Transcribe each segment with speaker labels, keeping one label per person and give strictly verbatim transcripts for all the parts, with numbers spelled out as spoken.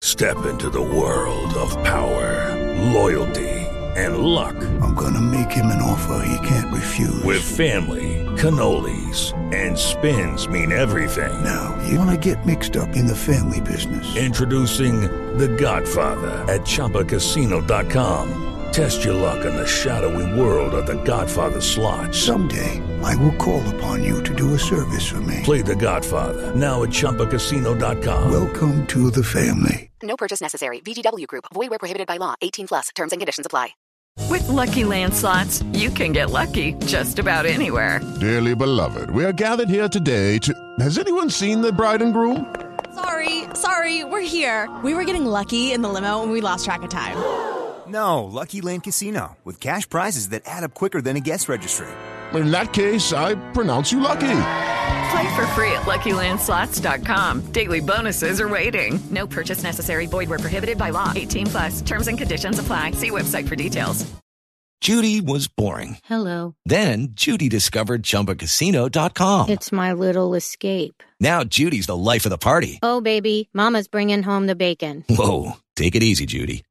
Speaker 1: Step into the world of power, loyalty, and luck.
Speaker 2: I'm gonna make him an offer he can't refuse.
Speaker 1: With family, cannolis, and spins mean everything.
Speaker 2: Now, you wanna get mixed up in the family business.
Speaker 1: Introducing The Godfather at Chumba Casino dot com. Test your luck in the shadowy world of The Godfather slot.
Speaker 2: Someday, I will call upon you to do a service for me.
Speaker 1: Play The Godfather, now at Chumba Casino dot com.
Speaker 2: Welcome to the family.
Speaker 3: No purchase necessary. V G W Group. Void where prohibited by law. eighteen plus. Terms and conditions apply.
Speaker 4: With Lucky Land Slots, you can get lucky just about anywhere.
Speaker 5: Dearly beloved, we are gathered here today to... Has anyone seen the bride and groom?
Speaker 6: Sorry, sorry, we're here. We were getting lucky in the limo and we lost track of time.
Speaker 7: No, Lucky Land Casino, with cash prizes that add up quicker than a guest registry.
Speaker 5: In that case, I pronounce you lucky.
Speaker 4: Play for free at Lucky Land Slots dot com. Daily bonuses are waiting. No purchase necessary. Void where prohibited by law. eighteen plus. Terms and conditions apply. See website for details.
Speaker 8: Judy was boring.
Speaker 9: Hello.
Speaker 8: Then Judy discovered Chumba Casino dot com.
Speaker 9: It's my little escape.
Speaker 8: Now Judy's the life of the party.
Speaker 9: Oh, baby, mama's bringing home the bacon.
Speaker 8: Whoa, take it easy, Judy.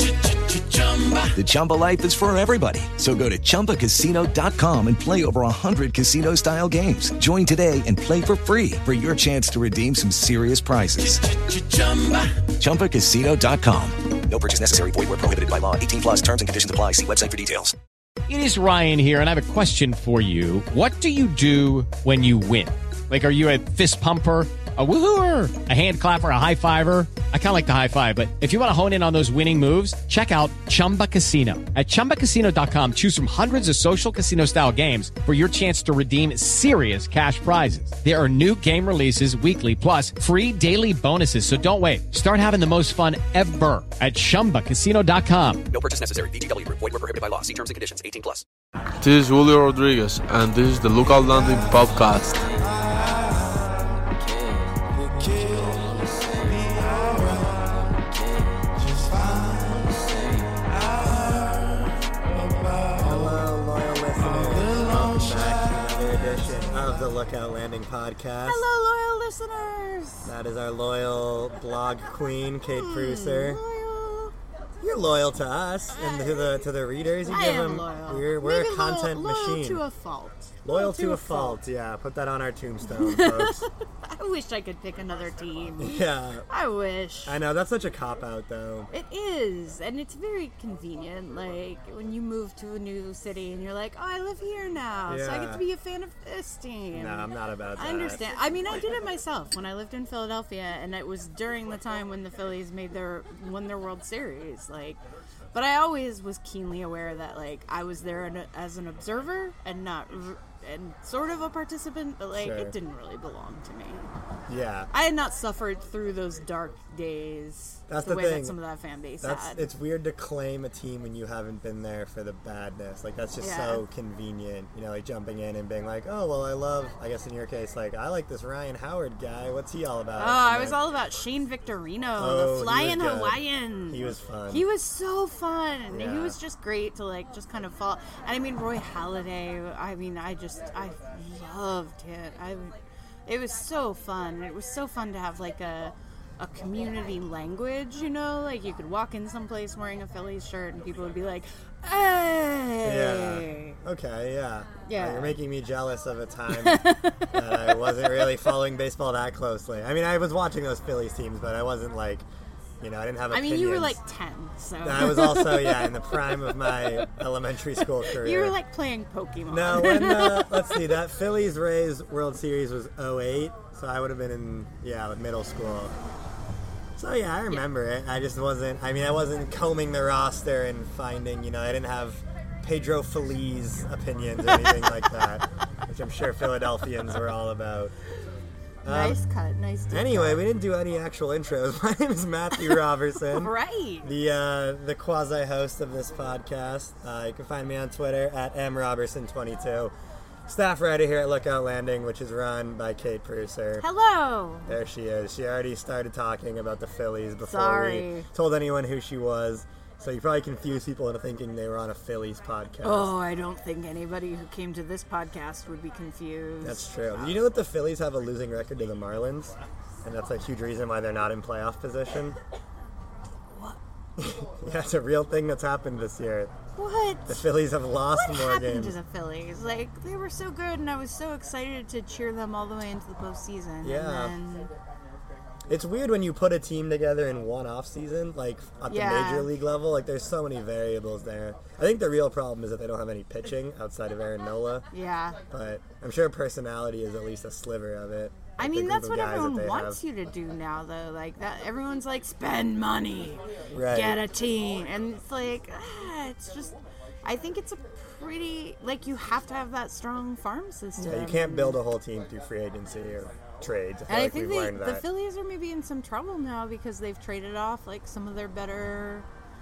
Speaker 8: The Chumba life is for everybody. So go to Chumba Casino dot com and play over one hundred casino-style games. Join today and play for free for your chance to redeem some serious prizes. Chumba Casino dot com.
Speaker 10: No purchase necessary. Void where prohibited by law. eighteen plus. Terms and conditions apply. See website for details.
Speaker 11: It is Ryan here, and I have a question for you. What do you do when you win? Like, are you a fist pumper, a woohooer, a hand clapper, a high fiver? I kind of like the high five, but if you want to hone in on those winning moves, check out Chumba Casino. At Chumba Casino dot com, choose from hundreds of social casino-style games for your chance to redeem serious cash prizes. There are new game releases weekly, plus free daily bonuses, so don't wait. Start having the most fun ever at Chumba Casino dot com.
Speaker 10: No purchase necessary. V G W Group. Void where prohibited by law. See terms and conditions. eighteen plus.
Speaker 12: This is Julio Rodriguez, and this is the Lookout Landing Podcast.
Speaker 13: The Lookout Landing Podcast.
Speaker 6: Hello, loyal listeners.
Speaker 13: That is our loyal blog queen, Kate Pruser. You're loyal to us and to the to the readers. You
Speaker 6: I
Speaker 13: give
Speaker 6: am
Speaker 13: them.
Speaker 6: loyal.
Speaker 13: We're we're
Speaker 6: Maybe
Speaker 13: a content
Speaker 6: loyal,
Speaker 13: machine.
Speaker 6: Loyal to a fault.
Speaker 13: Loyal,
Speaker 6: loyal
Speaker 13: to,
Speaker 6: to
Speaker 13: a
Speaker 6: a
Speaker 13: fault.
Speaker 6: fault.
Speaker 13: Yeah, put that on our tombstone, folks.
Speaker 6: I wish I could pick another team.
Speaker 13: Yeah.
Speaker 6: I wish.
Speaker 13: I know, that's such a cop-out, though.
Speaker 6: It is, and it's very convenient. Like, when you move to a new city and you're like, oh, I live here now,
Speaker 13: Yeah.
Speaker 6: so I get to be a fan of this team.
Speaker 13: No, I'm not about that.
Speaker 6: I understand. I mean, I did it myself when I lived in Philadelphia, and it was during the time when the Phillies made their won their World Series. Like, but I always was keenly aware that, like, I was there in a, as an observer and not r- and sort of a participant, but like,
Speaker 13: Sure.
Speaker 6: it didn't really belong to me.
Speaker 13: Yeah.
Speaker 6: I had not suffered through those dark days.
Speaker 13: That's
Speaker 6: the,
Speaker 13: the
Speaker 6: way
Speaker 13: thing.
Speaker 6: that some of that fan base
Speaker 13: That's,
Speaker 6: had.
Speaker 13: it's weird to claim a team when you haven't been there for the badness. Like, that's just
Speaker 6: Yeah.
Speaker 13: so convenient. You know, like jumping in and being like, oh, well, I love, I guess in your case, like, I like this Ryan Howard guy. What's he all about?
Speaker 6: Oh, I
Speaker 13: And
Speaker 6: was
Speaker 13: then-
Speaker 6: all about Shane Victorino,
Speaker 13: Oh,
Speaker 6: the
Speaker 13: he was
Speaker 6: flying
Speaker 13: good.
Speaker 6: Hawaiian.
Speaker 13: He was fun.
Speaker 6: He was so fun.
Speaker 13: Yeah.
Speaker 6: He was just great to like just kind of fall. And I mean, Roy Halladay. I mean, I just I loved it. I it was so fun. It was so fun to have like a a community language. You know, like you could walk in someplace wearing a Phillies shirt and people would be like, "Hey."
Speaker 13: Yeah. Okay, yeah.
Speaker 6: Yeah.
Speaker 13: Uh, you're making me jealous of a time that I wasn't really following baseball that closely. I mean, I was watching those Phillies teams, but I wasn't like, you know, I didn't have
Speaker 6: I
Speaker 13: opinions.
Speaker 6: mean, you were like ten, so
Speaker 13: I was also, yeah, in the prime of my elementary school career.
Speaker 6: You were like playing Pokemon.
Speaker 13: No, when, uh, let's see, that Phillies-Rays World Series was oh eight, so I would have been in, yeah, like middle school. So, yeah, I remember yeah. it. I just wasn't, I mean, I wasn't combing the roster and finding, you know, I didn't have Pedro Feliz opinions or anything like that, which I'm sure Philadelphians were all about.
Speaker 6: Nice
Speaker 13: um,
Speaker 6: cut, nice deep
Speaker 13: Anyway,
Speaker 6: cut.
Speaker 13: we didn't do any actual intros. My name is Matthew Robertson.
Speaker 6: Right.
Speaker 13: The uh, the quasi-host of this podcast. Uh, you can find me on Twitter at m robertson twenty-two. Staff writer here at Lookout Landing, which is run by Kate Pruser.
Speaker 6: Hello.
Speaker 13: There she is. She already started talking about the Phillies before
Speaker 6: Sorry.
Speaker 13: we told anyone who she was. So you probably confused people into thinking they were on a Phillies podcast.
Speaker 6: Oh, I don't think anybody who came to this podcast would be confused.
Speaker 13: That's true. You know that the Phillies have a losing record to the Marlins? And that's a huge reason why they're not in playoff position? Yeah, it's a real thing that's happened this year.
Speaker 6: What?
Speaker 13: The Phillies have lost
Speaker 6: what
Speaker 13: more
Speaker 6: happened
Speaker 13: games.
Speaker 6: to the Phillies? Like, they were so good, and I was so excited to cheer them all the way into the postseason.
Speaker 13: Yeah.
Speaker 6: And then,
Speaker 13: It's weird when you put a team together in one off season, like at the
Speaker 6: Yeah.
Speaker 13: major league level. Like, there's so many variables there. I think the real problem is that they don't have any pitching outside of Aaron Nola.
Speaker 6: yeah.
Speaker 13: But I'm sure personality is at least a sliver of it.
Speaker 6: I
Speaker 13: with the
Speaker 6: mean,
Speaker 13: group
Speaker 6: that's
Speaker 13: of
Speaker 6: what
Speaker 13: guys that
Speaker 6: everyone
Speaker 13: they
Speaker 6: wants
Speaker 13: have.
Speaker 6: you to do now, though. Like, that, everyone's like, spend money,
Speaker 13: Right.
Speaker 6: get a team. And it's like, ah, it's just, I think it's a pretty, like, you have to have that strong farm system.
Speaker 13: Yeah, you can't build a whole team through free agency or trades. I feel
Speaker 6: And
Speaker 13: like
Speaker 6: I think
Speaker 13: we've
Speaker 6: they,
Speaker 13: learned
Speaker 6: the
Speaker 13: that.
Speaker 6: Phillies are maybe in some trouble now because they've traded off like some of their better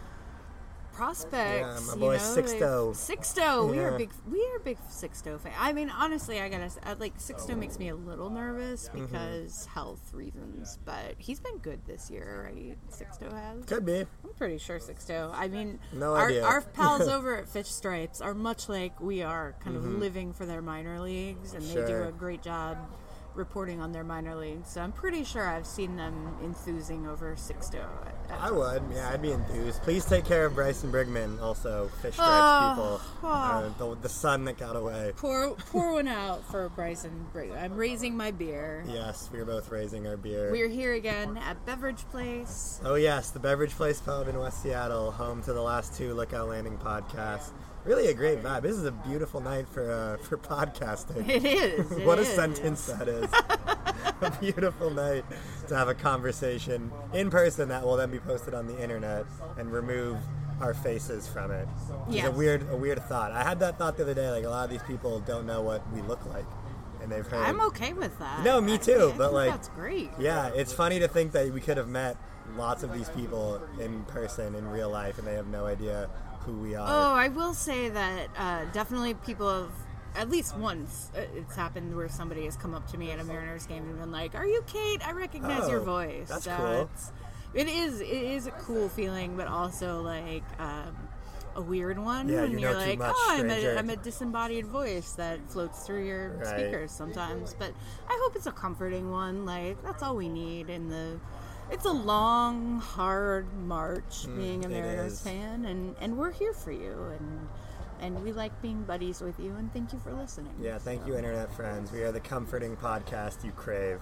Speaker 6: prospects.
Speaker 13: Yeah, my
Speaker 6: you
Speaker 13: boy
Speaker 6: know,
Speaker 13: Sixto.
Speaker 6: they've- Sixto, we are
Speaker 13: Yeah.
Speaker 6: big. We are big Sixto fan. I mean, honestly, I gotta say, I, like Sixto makes me a little nervous
Speaker 13: Mm-hmm.
Speaker 6: because health reasons, but he's been good this year, right? Sixto has.
Speaker 13: Could be.
Speaker 6: I'm pretty sure Sixto. I mean,
Speaker 13: No
Speaker 6: our,
Speaker 13: idea.
Speaker 6: our pals over at Fish Stripes are much like we are, kind of
Speaker 13: Mhm.
Speaker 6: living for their minor leagues, and they do
Speaker 13: Sure.
Speaker 6: a great job reporting on their minor leagues. So I'm pretty sure I've seen them enthusing over Sixto. At, at
Speaker 13: I would. Yeah, I'd be enthused. Please take care of Bryson Brigman, also Fish Stripes
Speaker 6: Oh,
Speaker 13: people.
Speaker 6: oh.
Speaker 13: Uh, the, the son that got away.
Speaker 6: Pour, pour one out for Bryson Brigman. I'm raising my beer.
Speaker 13: Yes, we are both raising our beer.
Speaker 6: We're here again at Beverage Place.
Speaker 13: Oh yes, the Beverage Place Pub in West Seattle, home to the last two Lookout Landing podcasts. Really a great vibe. This is a beautiful night for uh, for podcasting.
Speaker 6: It is, it
Speaker 13: what a
Speaker 6: is.
Speaker 13: sentence that is. A beautiful night to have a conversation in person that will then be posted on the internet and remove our faces from it. It's
Speaker 6: Yes.
Speaker 13: a weird a weird thought. I had that thought the other day. Like, a lot of these people don't know what we look like, and they've heard.
Speaker 6: I'm okay with that.
Speaker 13: No, me
Speaker 6: I-
Speaker 13: too.
Speaker 6: I
Speaker 13: but
Speaker 6: think
Speaker 13: like,
Speaker 6: that's great.
Speaker 13: Yeah, it's funny to think that we could have met lots of these people in person in real life, and they have no idea who we are.
Speaker 6: Oh, I will say that uh, definitely people have, at least once, uh, it's happened where somebody has come up to me at a Mariners game and been like, "Are you Kate? I recognize your
Speaker 13: Oh,
Speaker 6: voice."
Speaker 13: that's
Speaker 6: so
Speaker 13: cool.
Speaker 6: It's, it is. It is a cool feeling, but also like um, a weird one.
Speaker 13: Yeah,
Speaker 6: when
Speaker 13: you
Speaker 6: you're
Speaker 13: know too
Speaker 6: like,
Speaker 13: much,
Speaker 6: "Oh, I'm a,
Speaker 13: stranger."
Speaker 6: I'm a disembodied voice that floats through your
Speaker 13: Right.
Speaker 6: speakers sometimes." But I hope it's a comforting one. Like, that's all we need in the. It's a long, hard march
Speaker 13: Mm,
Speaker 6: being a
Speaker 13: it
Speaker 6: Mariners
Speaker 13: is.
Speaker 6: fan, and, and we're here for you, and and we like being buddies with you, and thank you for listening.
Speaker 13: Yeah, thank you, internet friends. We are the comforting podcast you crave.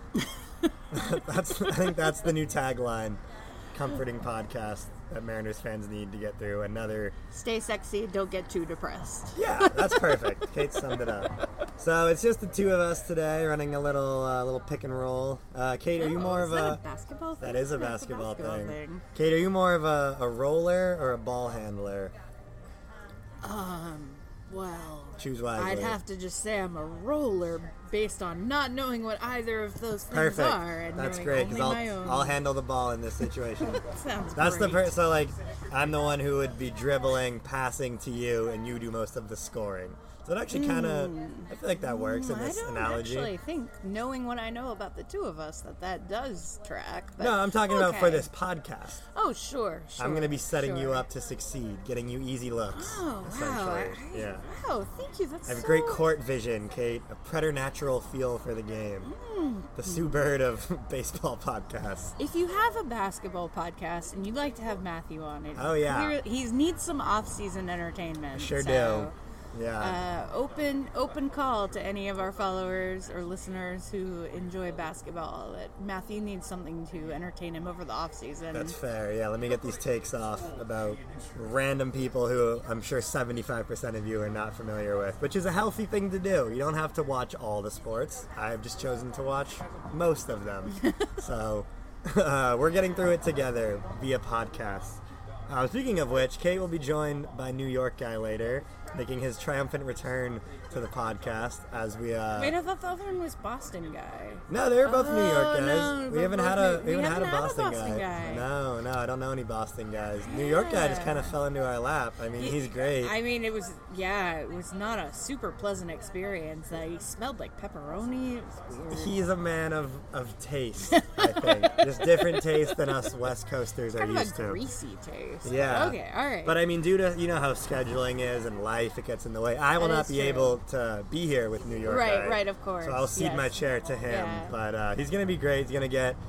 Speaker 13: that's I think that's the new tagline. Comforting podcast that Mariners fans need to get through another.
Speaker 6: Stay sexy, don't get too depressed.
Speaker 13: Yeah, that's perfect. Kate summed it up. So it's just the two of us today, running a little uh, little pick and roll. Uh, Kate, are you
Speaker 6: Oh,
Speaker 13: more
Speaker 6: is
Speaker 13: of
Speaker 6: that
Speaker 13: a?
Speaker 6: a basketball thing?
Speaker 13: That is a
Speaker 6: That's a
Speaker 13: basketball,
Speaker 6: basketball
Speaker 13: thing.
Speaker 6: thing.
Speaker 13: Kate, are you more of a, a roller or a ball handler?
Speaker 6: Um, well,
Speaker 13: Choose wisely.
Speaker 6: I'd have to just say I'm a roller based on not knowing what either of those things
Speaker 13: Perfect.
Speaker 6: are. And
Speaker 13: That's
Speaker 6: knowing
Speaker 13: great
Speaker 6: only
Speaker 13: because
Speaker 6: my own.
Speaker 13: I'll, I'll handle the ball in this situation.
Speaker 6: Sounds
Speaker 13: That's the
Speaker 6: great.
Speaker 13: per- so like I'm the one who would be dribbling, passing to you, and you do most of the scoring. So it actually kind of I feel like that works in
Speaker 6: Mm,
Speaker 13: this
Speaker 6: I don't
Speaker 13: analogy.
Speaker 6: actually think, knowing what I know about the two of us, that that does track. But
Speaker 13: No, I'm talking about for
Speaker 6: okay.
Speaker 13: this podcast.
Speaker 6: Oh, sure, sure.
Speaker 13: I'm going to be setting you
Speaker 6: sure.
Speaker 13: up to succeed, getting you easy looks.
Speaker 6: Oh, wow.
Speaker 13: essentially.
Speaker 6: I-
Speaker 13: Yeah.
Speaker 6: Wow, thank you. That's
Speaker 13: I have
Speaker 6: so...
Speaker 13: great court vision, Kate. A preternatural feel for the game.
Speaker 6: Mm.
Speaker 13: The Sue Bird of baseball podcasts.
Speaker 6: If you have a basketball podcast and you'd like to have Matthew on it,
Speaker 13: Oh, yeah.
Speaker 6: he needs some off-season entertainment.
Speaker 13: Sure
Speaker 6: so,
Speaker 13: do. Yeah.
Speaker 6: Uh, open open call to any of our followers or listeners who enjoy basketball. That Matthew needs something to entertain him over the off season.
Speaker 13: That's fair. Yeah, let me get these takes off about random people who I'm sure seventy-five percent of you are not familiar with, which is a healthy thing to do. You don't have to watch all the sports. I've just chosen to watch most of them. So uh, we're getting through it together via podcast. Uh, speaking of which, Kate will be joined by New York guy later, making his triumphant return to the podcast as we. Uh,
Speaker 6: Wait, I thought the other one was Boston guy.
Speaker 13: No, they're both New York
Speaker 6: Oh,
Speaker 13: guys.
Speaker 6: no,
Speaker 13: we
Speaker 6: they're
Speaker 13: haven't
Speaker 6: both
Speaker 13: had a
Speaker 6: New-
Speaker 13: we
Speaker 6: we
Speaker 13: haven't had a
Speaker 6: haven't had a
Speaker 13: Boston,
Speaker 6: Boston
Speaker 13: guy.
Speaker 6: guy.
Speaker 13: No, no, I don't know any Boston guys. New York guy just
Speaker 6: Yeah.
Speaker 13: kind of fell into our lap. I mean, he's great.
Speaker 6: I mean, it was yeah, it was not a super pleasant experience. Uh, he smelled like pepperoni. It was weird.
Speaker 13: He's a man of, of taste, I think. Just different taste than us West Coasters are
Speaker 6: kind of
Speaker 13: used
Speaker 6: a
Speaker 13: to.
Speaker 6: greasy taste.
Speaker 13: Yeah.
Speaker 6: Okay. All right.
Speaker 13: But I mean, due to you know how scheduling is and life, it gets in the way. I will
Speaker 6: That
Speaker 13: not
Speaker 6: is
Speaker 13: be
Speaker 6: true.
Speaker 13: able to be here with New York
Speaker 6: Right,
Speaker 13: guy.
Speaker 6: right, of course.
Speaker 13: So I'll cede
Speaker 6: Yes.
Speaker 13: my chair to him.
Speaker 6: Yeah.
Speaker 13: But uh, he's gonna be great. He's gonna get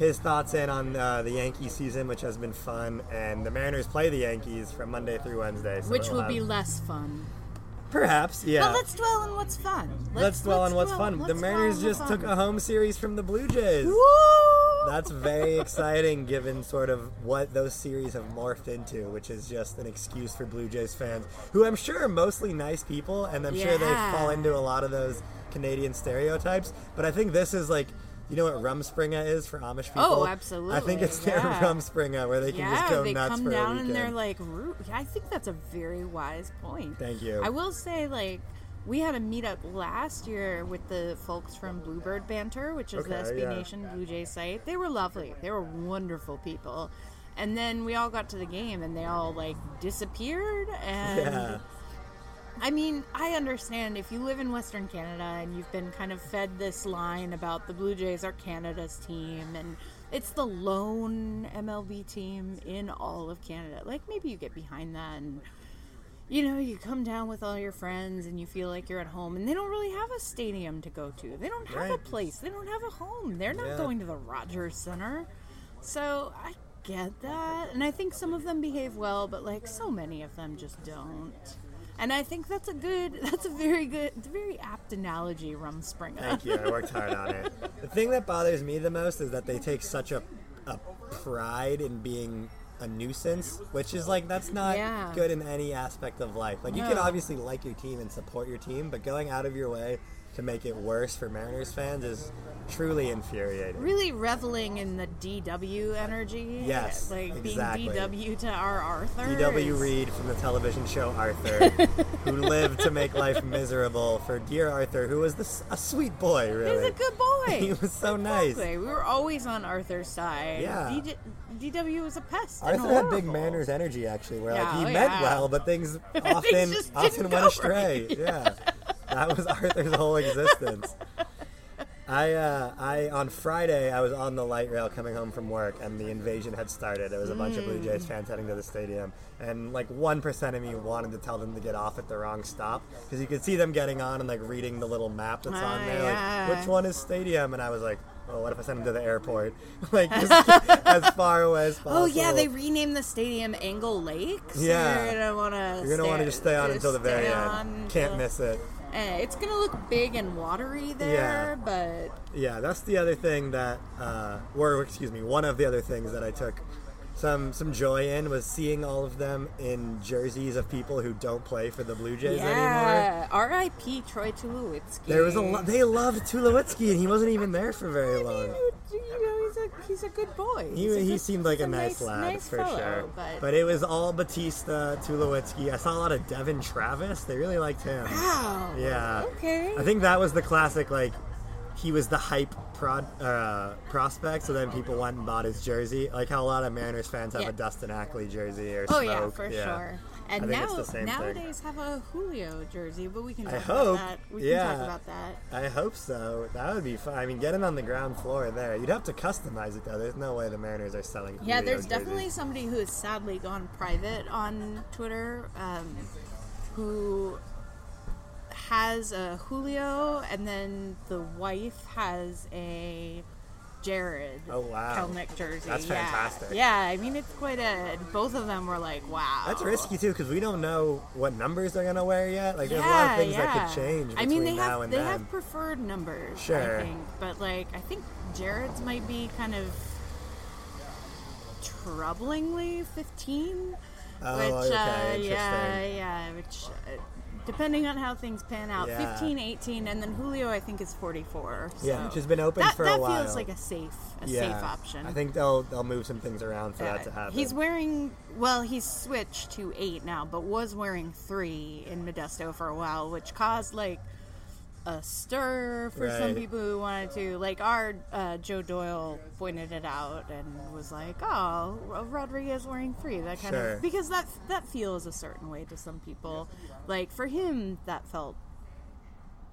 Speaker 13: his thoughts in on uh, the Yankee season, which has been fun, and the Mariners play the Yankees from Monday through Wednesday. So
Speaker 6: which will
Speaker 13: have...
Speaker 6: be less fun.
Speaker 13: Perhaps, yeah.
Speaker 6: But let's dwell on what's fun. Let's,
Speaker 13: let's dwell
Speaker 6: let's
Speaker 13: on what's
Speaker 6: dwell,
Speaker 13: fun.
Speaker 6: Let's
Speaker 13: The Mariners
Speaker 6: dwell on
Speaker 13: just
Speaker 6: what's
Speaker 13: took
Speaker 6: fun.
Speaker 13: a home series from the Blue Jays.
Speaker 6: Woo!
Speaker 13: That's very exciting given sort of what those series have morphed into, which is just an excuse for Blue Jays fans, who I'm sure are mostly nice people, and I'm
Speaker 6: yeah.
Speaker 13: sure they fall into a lot of those Canadian stereotypes. But I think this is like, you know what Rumspringa is for Amish people?
Speaker 6: Oh, absolutely.
Speaker 13: I think it's their
Speaker 6: yeah.
Speaker 13: Rumspringa where they can
Speaker 6: yeah,
Speaker 13: just go
Speaker 6: they
Speaker 13: nuts
Speaker 6: come
Speaker 13: for a
Speaker 6: down
Speaker 13: weekend.
Speaker 6: and they're like, root. I think that's a very wise point.
Speaker 13: Thank you.
Speaker 6: I will say, like, we had a meetup last year with the folks from Bluebird Banter, which is
Speaker 13: Okay,
Speaker 6: the S B
Speaker 13: yeah.
Speaker 6: Nation Blue Jay site. They were lovely. They were wonderful people. And then we all got to the game and they all, like, disappeared. And
Speaker 13: Yeah.
Speaker 6: I mean, I understand if you live in Western Canada and you've been kind of fed this line about the Blue Jays are Canada's team and it's the lone M L B team in all of Canada. Like, maybe you get behind that and, you know, you come down with all your friends and you feel like you're at home, and they don't really have a stadium to go to. They don't have a
Speaker 13: Right.
Speaker 6: place. They don't have a home. They're not
Speaker 13: Yeah.
Speaker 6: going to the Rogers Center. So I get that. And I think some of them behave well, but, like, so many of them just don't. And I think that's a good, that's a very good, it's a very apt analogy, Rumspringa.
Speaker 13: Thank you. I worked hard on it. The thing that bothers me the most is that they take such a, a pride in being a nuisance, which is like, that's not
Speaker 6: Yeah.
Speaker 13: good in any aspect of life. Like, you
Speaker 6: No.
Speaker 13: can obviously like your team and support your team, but going out of your way to make it worse for Mariners fans is truly infuriating.
Speaker 6: Really reveling in the D W energy.
Speaker 13: Yes,
Speaker 6: Like
Speaker 13: exactly.
Speaker 6: being D W to our Arthur.
Speaker 13: D W
Speaker 6: is-
Speaker 13: Reed from the television show Arthur, who lived to make life miserable for dear Arthur, who was this, a sweet boy, really.
Speaker 6: He's a good boy.
Speaker 13: He was so nice.
Speaker 6: Exactly. We were always on Arthur's side.
Speaker 13: Yeah.
Speaker 6: D- D W was a pest. and
Speaker 13: Arthur had big
Speaker 6: horrible.
Speaker 13: Manners energy, actually, where like
Speaker 6: Yeah,
Speaker 13: he
Speaker 6: oh,
Speaker 13: meant
Speaker 6: yeah.
Speaker 13: well, but things
Speaker 6: Things
Speaker 13: often
Speaker 6: just
Speaker 13: often
Speaker 6: didn't
Speaker 13: went
Speaker 6: go
Speaker 13: astray.
Speaker 6: right.
Speaker 13: Yeah, that was Arthur's whole existence. I, uh, I on Friday I was on the light rail coming home from work, and the invasion had started. There was a bunch of Blue Jays fans heading to the stadium, and like one percent of me wanted to tell them to get off at the wrong stop, because you could see them getting on and like reading the little map that's on
Speaker 6: Ah,
Speaker 13: there,
Speaker 6: yeah.
Speaker 13: like which one is stadium, and I was like, well, what if I send them to the airport, like just as far away as possible.
Speaker 6: Oh yeah, they renamed the stadium Angle Lakes.
Speaker 13: Yeah.
Speaker 6: You're gonna want to.
Speaker 13: You're gonna want to just stay on until the very end.
Speaker 6: on
Speaker 13: Can't
Speaker 6: until-
Speaker 13: miss it.
Speaker 6: Eh, it's gonna look big and watery there, but
Speaker 13: Yeah, that's the other thing that, uh, or excuse me, one of the other things that I took some some joy in was seeing all of them in jerseys of people who don't play for the Blue Jays anymore.
Speaker 6: yeah. R I P Troy Tulowitzki.
Speaker 13: There was a lot. They loved Tulowitzki, and he wasn't even there for very long.
Speaker 6: You know, he's a he's a good boy.
Speaker 13: He,
Speaker 6: He's a
Speaker 13: he
Speaker 6: good-
Speaker 13: seemed like
Speaker 6: he's
Speaker 13: a nice, lad,
Speaker 6: nice
Speaker 13: for
Speaker 6: fellow,
Speaker 13: sure.
Speaker 6: But,
Speaker 13: it was all Batista, Tulowitzki. I saw a lot of Devin Travis. They really liked him.
Speaker 6: wow.
Speaker 13: Yeah.
Speaker 6: Okay.
Speaker 13: I think that was the classic, like, he was the hype prod, uh, prospect, so then people went and bought his jersey. Like how a lot of Mariners fans have
Speaker 6: Yeah.
Speaker 13: a Dustin Ackley jersey or
Speaker 6: Oh
Speaker 13: Smoke.
Speaker 6: yeah, for sure. And
Speaker 13: I think
Speaker 6: now
Speaker 13: it's the same thing.
Speaker 6: nowadays have a Julio jersey, but we can talk
Speaker 13: I
Speaker 6: about
Speaker 13: hope.
Speaker 6: that. We
Speaker 13: yeah.
Speaker 6: can talk about that.
Speaker 13: I hope so. That would be fun. I mean, getting on the ground floor there. You'd have to customize it, though. There's no way the Mariners are selling
Speaker 6: Yeah,
Speaker 13: Julio
Speaker 6: there's definitely
Speaker 13: jerseys.
Speaker 6: somebody who has sadly gone private on Twitter, um, who has a Julio, and then the wife has a Jared
Speaker 13: Oh, wow.
Speaker 6: Kelnick jersey.
Speaker 13: That's
Speaker 6: Yeah.
Speaker 13: fantastic.
Speaker 6: Yeah, I mean, it's quite a... Both of them were like, wow.
Speaker 13: That's risky, too, because we don't know what numbers they're going to wear yet. Like, there's a lot
Speaker 6: Yeah,
Speaker 13: of things
Speaker 6: yeah.
Speaker 13: that could change between
Speaker 6: I mean, they
Speaker 13: now
Speaker 6: have
Speaker 13: and
Speaker 6: they
Speaker 13: then.
Speaker 6: have preferred numbers,
Speaker 13: Sure.
Speaker 6: I think, but like I think Jared's might be kind of troublingly fifteen.
Speaker 13: Oh,
Speaker 6: which,
Speaker 13: okay,
Speaker 6: uh,
Speaker 13: interesting.
Speaker 6: yeah, yeah, which uh, depending on how things pan out,
Speaker 13: Yeah.
Speaker 6: fifteen, eighteen, and then Julio I think is forty-four.
Speaker 13: Yeah,
Speaker 6: so
Speaker 13: which has been open
Speaker 6: that,
Speaker 13: for
Speaker 6: that
Speaker 13: a while.
Speaker 6: feels like a safe, a
Speaker 13: yeah.
Speaker 6: safe option.
Speaker 13: I think they'll they'll move some things around for
Speaker 6: Yeah,
Speaker 13: that to happen.
Speaker 6: He's wearing, well, he's switched to eight now, but was wearing three in Modesto for a while, which caused like a stir for some
Speaker 13: Right.
Speaker 6: people who wanted to. Like our uh, Joe Doyle pointed it out and was like, "Oh, Rodriguez wearing three." That kind
Speaker 13: Sure.
Speaker 6: of because that that feels a certain way to some people. Like for him, that felt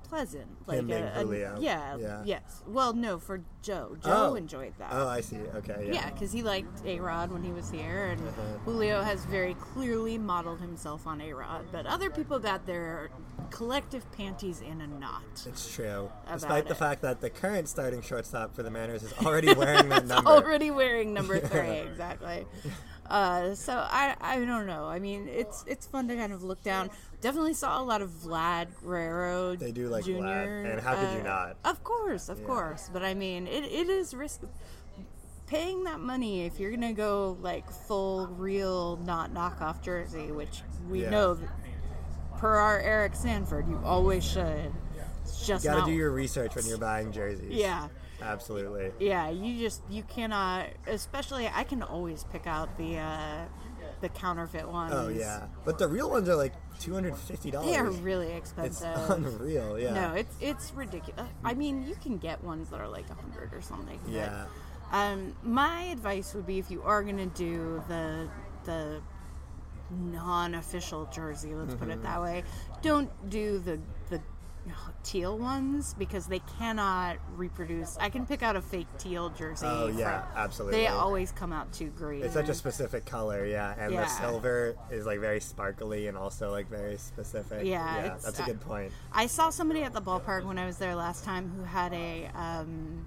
Speaker 6: pleasant. Like
Speaker 13: Him being
Speaker 6: a, a,
Speaker 13: Julio.
Speaker 6: yeah,
Speaker 13: Yeah.
Speaker 6: yes. Well, no, for Joe. Joe
Speaker 13: Oh.
Speaker 6: enjoyed that.
Speaker 13: Oh, I see. Okay, yeah.
Speaker 6: Yeah, because he liked A-Rod when he was here, and
Speaker 13: Uh-huh.
Speaker 6: Julio has very clearly modeled himself on A-Rod. But other people got their collective panties in a knot.
Speaker 13: It's true.
Speaker 6: About
Speaker 13: Despite the
Speaker 6: it.
Speaker 13: fact that the current starting shortstop for the Mariners is already wearing that number.
Speaker 6: Already wearing number three, exactly. Uh, so I I don't know. I mean, it's it's fun to kind of look down. Definitely saw a lot of Vlad Guerrero.
Speaker 13: They do like
Speaker 6: Junior
Speaker 13: Vlad, and how could you
Speaker 6: uh,
Speaker 13: not?
Speaker 6: Of course, of
Speaker 13: Yeah.
Speaker 6: course. But I mean, it, it is risk. Paying that money if you're gonna go like full real not knockoff jersey, which we
Speaker 13: Yeah.
Speaker 6: know that per our Eric Sanford, you always should. It's just
Speaker 13: You gotta
Speaker 6: not,
Speaker 13: do your research when you're buying jerseys.
Speaker 6: Yeah.
Speaker 13: Absolutely.
Speaker 6: Yeah, you just you cannot. Especially, I can always pick out the uh, the counterfeit ones.
Speaker 13: Oh yeah, but the real ones are like two hundred fifty dollars.
Speaker 6: They are really expensive.
Speaker 13: It's unreal. Yeah.
Speaker 6: No, it's it's ridiculous. I mean, you can get ones that are like a hundred or something. but,
Speaker 13: Yeah.
Speaker 6: Um, my advice would be if you are gonna do the the non-official jersey, let's put it
Speaker 13: Mhm.
Speaker 6: that way, don't do the the teal ones because they cannot reproduce. I can pick out a fake teal jersey.
Speaker 13: Oh yeah,
Speaker 6: from-
Speaker 13: absolutely.
Speaker 6: They always come out too green.
Speaker 13: It's such a specific color, yeah, and
Speaker 6: Yeah.
Speaker 13: the silver is like very sparkly and also like very specific.
Speaker 6: Yeah,
Speaker 13: yeah
Speaker 6: it's-
Speaker 13: that's a good point.
Speaker 6: I saw somebody at the ballpark when I was there last time who had a, um,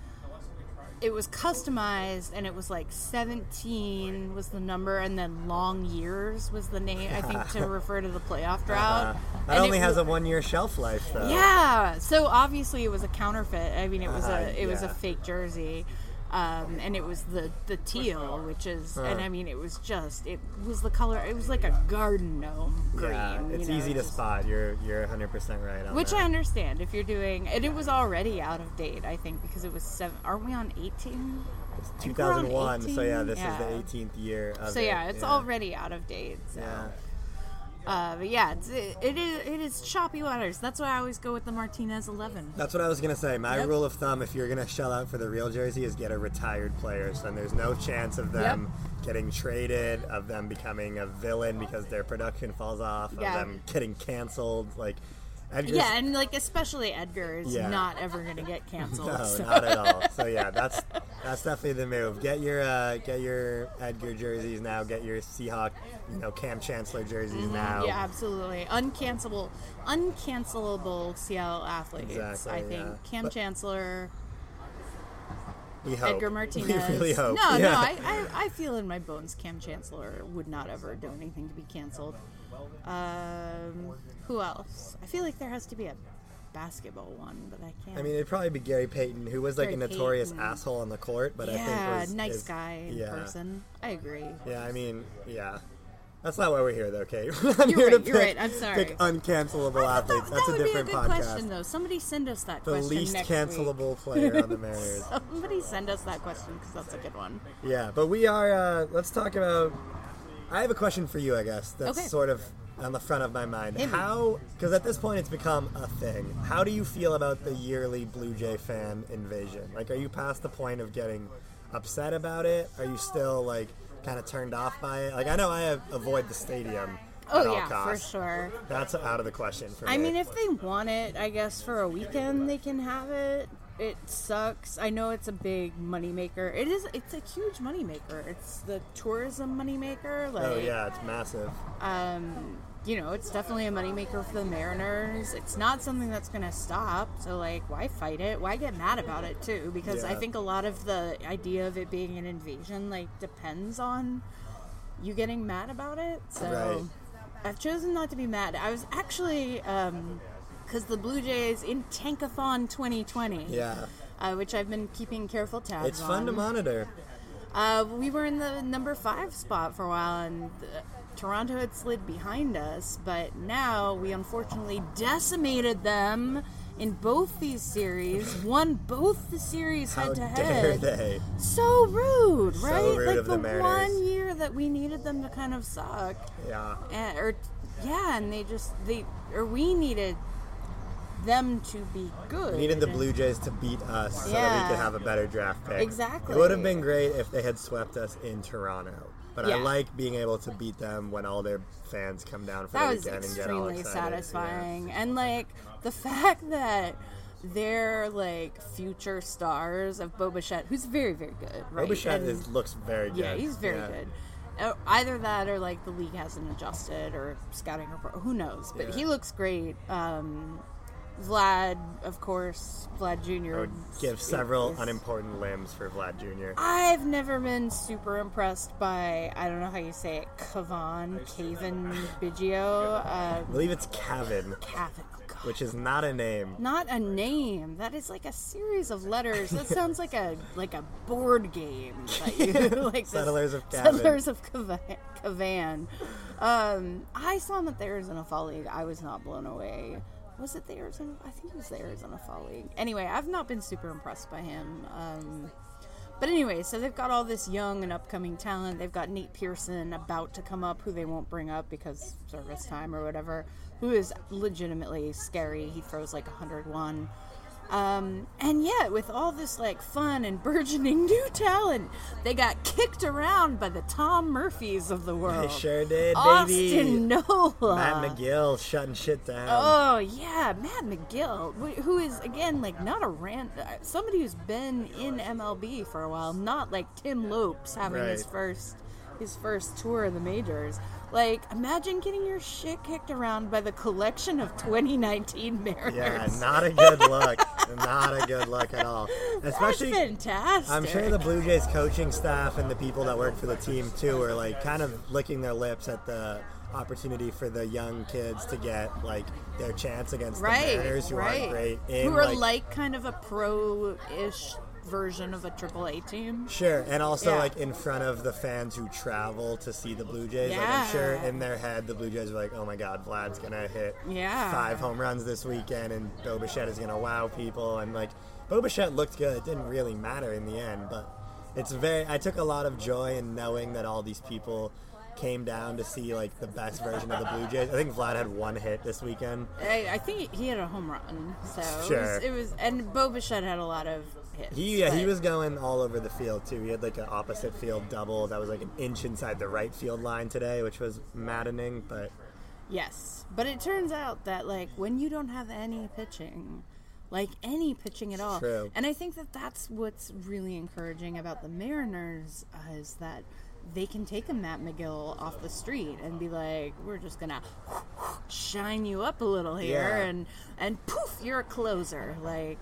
Speaker 6: it was customized and it was like seventeen was the number and then long years was the name, I think, to refer to the playoff drought.
Speaker 13: Uh, that
Speaker 6: And
Speaker 13: only
Speaker 6: it
Speaker 13: has
Speaker 6: wa-
Speaker 13: a one-year shelf life, though.
Speaker 6: Yeah, so obviously it was a counterfeit. I mean, it was
Speaker 13: Uh,
Speaker 6: a it was a
Speaker 13: yeah.
Speaker 6: fake jersey, um, and it was the the teal, which is, and
Speaker 13: Huh.
Speaker 6: I mean, it was just it was the color. It was like a garden gnome green.
Speaker 13: Yeah,
Speaker 6: you
Speaker 13: it's
Speaker 6: know,
Speaker 13: easy to
Speaker 6: just-
Speaker 13: spot. You're you're one hundred percent right on
Speaker 6: Which
Speaker 13: that.
Speaker 6: I understand if you're doing, and it was already out of date. I think because it was seven. Are we on eighteen?
Speaker 13: It's two thousand one, so yeah, this
Speaker 6: yeah.
Speaker 13: is the eighteenth year of
Speaker 6: So
Speaker 13: it.
Speaker 6: yeah, it's already out of date. So.
Speaker 13: Yeah.
Speaker 6: Uh, but yeah, it's, it, it is it is choppy waters. That's why I always go with the Martinez eleven.
Speaker 13: That's what I was gonna say. My
Speaker 6: Yep.
Speaker 13: rule of thumb, if you're gonna shell out for the real jersey, is get a retired player. So then there's no chance of them getting traded, of them becoming a villain because their production falls off,
Speaker 6: Yeah.
Speaker 13: of them getting canceled. Like, Edgar's,
Speaker 6: Yeah, and like especially Edgar is
Speaker 13: Yeah.
Speaker 6: not ever gonna get canceled.
Speaker 13: no,
Speaker 6: so.
Speaker 13: not at all. So yeah, that's that's definitely the move. Get your uh, get your Edgar jerseys now. Get your Seahawk, you know, Cam Chancellor jerseys
Speaker 6: Mhm,
Speaker 13: now.
Speaker 6: Yeah, absolutely. Uncancelable, uncancelable Seattle athletes.
Speaker 13: Exactly,
Speaker 6: I think
Speaker 13: yeah.
Speaker 6: Cam
Speaker 13: But-
Speaker 6: Chancellor,
Speaker 13: We hope.
Speaker 6: Edgar Martinez.
Speaker 13: We really hope.
Speaker 6: No,
Speaker 13: yeah.
Speaker 6: no, I, I, I feel in my bones Cam Chancellor would not ever do anything to be canceled. Um, who else? I feel like there has to be a basketball one, but I can't.
Speaker 13: I mean, it'd probably be Gary Payton, who was like
Speaker 6: Gary
Speaker 13: a notorious
Speaker 6: Payton.
Speaker 13: asshole on the court, but
Speaker 6: yeah,
Speaker 13: I think was
Speaker 6: nice
Speaker 13: is-
Speaker 6: guy in
Speaker 13: yeah.
Speaker 6: person. I agree.
Speaker 13: Yeah, I mean, yeah. That's not why we're here, though, Kate. I'm
Speaker 6: You're
Speaker 13: here
Speaker 6: right,
Speaker 13: to
Speaker 6: you're
Speaker 13: pick,
Speaker 6: right, I'm sorry.
Speaker 13: pick uncancelable athletes. That's
Speaker 6: that
Speaker 13: a
Speaker 6: would
Speaker 13: different
Speaker 6: be a good
Speaker 13: podcast.
Speaker 6: question, though. Somebody send us that
Speaker 13: The
Speaker 6: question
Speaker 13: least
Speaker 6: next
Speaker 13: cancelable
Speaker 6: week.
Speaker 13: player on the Mariners.
Speaker 6: Somebody send us that question because that's a good one.
Speaker 13: Yeah, but we are. Uh, let's talk about. I have a question for you, I guess. That's
Speaker 6: Okay.
Speaker 13: sort of on the front of my mind.
Speaker 6: Hit me.
Speaker 13: How? Because at this point, it's become a thing. How do you feel about the yearly Blue Jay fan invasion? Like, are you past the point of getting upset about it? Are you still like kind of turned off by it? Like, I know I have, avoid the stadium.
Speaker 6: Oh
Speaker 13: at all
Speaker 6: yeah,
Speaker 13: costs.
Speaker 6: for sure.
Speaker 13: That's out of the question for me.
Speaker 6: I mean, if they want it, I guess for a weekend they can have it. It sucks. I know it's a big moneymaker. It is. It's a huge moneymaker. It's the tourism moneymaker. Like,
Speaker 13: oh yeah, it's massive.
Speaker 6: um, you know, it's definitely a moneymaker for the Mariners. It's not something that's going to stop. So, like, why fight it? Why get mad about it, too? Because I
Speaker 13: Yeah.
Speaker 6: think a lot of the idea of it being an invasion, like, depends on you getting mad about it. So,
Speaker 13: Right.
Speaker 6: I've chosen not to be mad. I was actually, um, because the Blue Jays in Tankathon twenty twenty,
Speaker 13: Yeah.
Speaker 6: uh, which I've been keeping careful tabs
Speaker 13: It's fun
Speaker 6: on.
Speaker 13: to monitor.
Speaker 6: Uh, we were in the number five spot for a while, and uh, Toronto had slid behind us, but now we unfortunately decimated them in both these series, won both the series
Speaker 13: How
Speaker 6: head to
Speaker 13: dare
Speaker 6: head.
Speaker 13: they?
Speaker 6: So rude,
Speaker 13: So
Speaker 6: right?
Speaker 13: rude
Speaker 6: like
Speaker 13: of
Speaker 6: the,
Speaker 13: the Mariners.
Speaker 6: one year that we needed them to kind of suck.
Speaker 13: Yeah.
Speaker 6: And, or yeah, and they just they or we needed them to be good.
Speaker 13: We needed the Blue Jays to beat us so
Speaker 6: yeah.
Speaker 13: that we could have a better draft pick.
Speaker 6: Exactly.
Speaker 13: It would have been great if they had swept us in Toronto. But
Speaker 6: yeah.
Speaker 13: I like being able to beat them when all their fans come down for
Speaker 6: that
Speaker 13: the
Speaker 6: was
Speaker 13: weekend and get all
Speaker 6: extremely
Speaker 13: excited.
Speaker 6: satisfying.
Speaker 13: Yeah.
Speaker 6: And like the fact that they're like future stars of Bo Bichette, who's very, very good. Right?
Speaker 13: Bo Bichette
Speaker 6: and,
Speaker 13: is, looks very good.
Speaker 6: Yeah, he's very
Speaker 13: yeah.
Speaker 6: good. Uh, Either that or like the league hasn't adjusted or scouting report. Who knows? But
Speaker 13: Yeah.
Speaker 6: he looks great. Um, Vlad, of course, Vlad Junior
Speaker 13: I would give several
Speaker 6: is,
Speaker 13: unimportant limbs for Vlad Junior
Speaker 6: I've never been super impressed by, I don't know how you say it, Kavan, Cavan Biggio. Uh,
Speaker 13: I believe it's Cavan.
Speaker 6: Cavan, oh God.
Speaker 13: Which is not a name.
Speaker 6: Not a name. That is like a series of letters. That sounds like a like a board game. That you, like
Speaker 13: Settlers of Cavan.
Speaker 6: Settlers of Cavan. Cavan. Um, I saw him at the Arizona Fall League. I was not blown away. Was it the Arizona? I think it was the Arizona Fall League. Anyway, I've not been super impressed by him. Um, but anyway, so they've got all this young and upcoming talent. They've got Nate Pearson about to come up, who they won't bring up because service time or whatever, who is legitimately scary. He throws like one hundred one. Um, and yet, with all this like fun and burgeoning new talent, they got kicked around by the Tom Murphys of the world.
Speaker 13: They sure did, baby.
Speaker 6: Austin Nola.
Speaker 13: Matt McGill shutting shit down.
Speaker 6: Oh, yeah, Matt McGill, wh- who is, again, like, not a rant, somebody who's been in M L B for a while, not like Tim Lopes having
Speaker 13: Right.
Speaker 6: his first his first tour of the majors. Like, imagine getting your shit kicked around by the collection of twenty nineteen Mariners.
Speaker 13: Yeah, not a good look. Not a good look at all. Especially,
Speaker 6: That's fantastic.
Speaker 13: I'm sure the Blue Jays coaching staff and the people that work for the team too are like kind of licking their lips at the opportunity for the young kids to get like their chance against
Speaker 6: right,
Speaker 13: the Mariners, who
Speaker 6: right.
Speaker 13: aren't great. In,
Speaker 6: who are
Speaker 13: like,
Speaker 6: like kind of a pro-ish version of a triple A team.
Speaker 13: Sure, and also
Speaker 6: Yeah.
Speaker 13: like in front of the fans who travel to see the Blue Jays. Like I'm sure in their head the Blue Jays are like, oh my God, Vlad's gonna hit
Speaker 6: Yeah.
Speaker 13: five home runs this weekend, and Bo Bichette is gonna wow people. And like Bo Bichette looked good. It didn't really matter in the end, but it's very. I took a lot of joy in knowing that all these people came down to see like the best version of the Blue Jays. I think Vlad had one hit this weekend.
Speaker 6: I, I think he had a home run, so
Speaker 13: Sure.
Speaker 6: it, was, it was. And Bo Bichette had a lot of hits.
Speaker 13: He yeah, he
Speaker 6: but-
Speaker 13: was going all over the field too. He had like an opposite field double that was like an inch inside the right field line today, which was maddening. But
Speaker 6: Yes, but it turns out that like when you don't have any pitching, like any pitching at all,
Speaker 13: True.
Speaker 6: and I think that that's what's really encouraging about the Mariners uh, is that they can take a Matt McGill off the street and be like, we're just gonna shine you up a little here,
Speaker 13: Yeah.
Speaker 6: and and poof, you're a closer. Like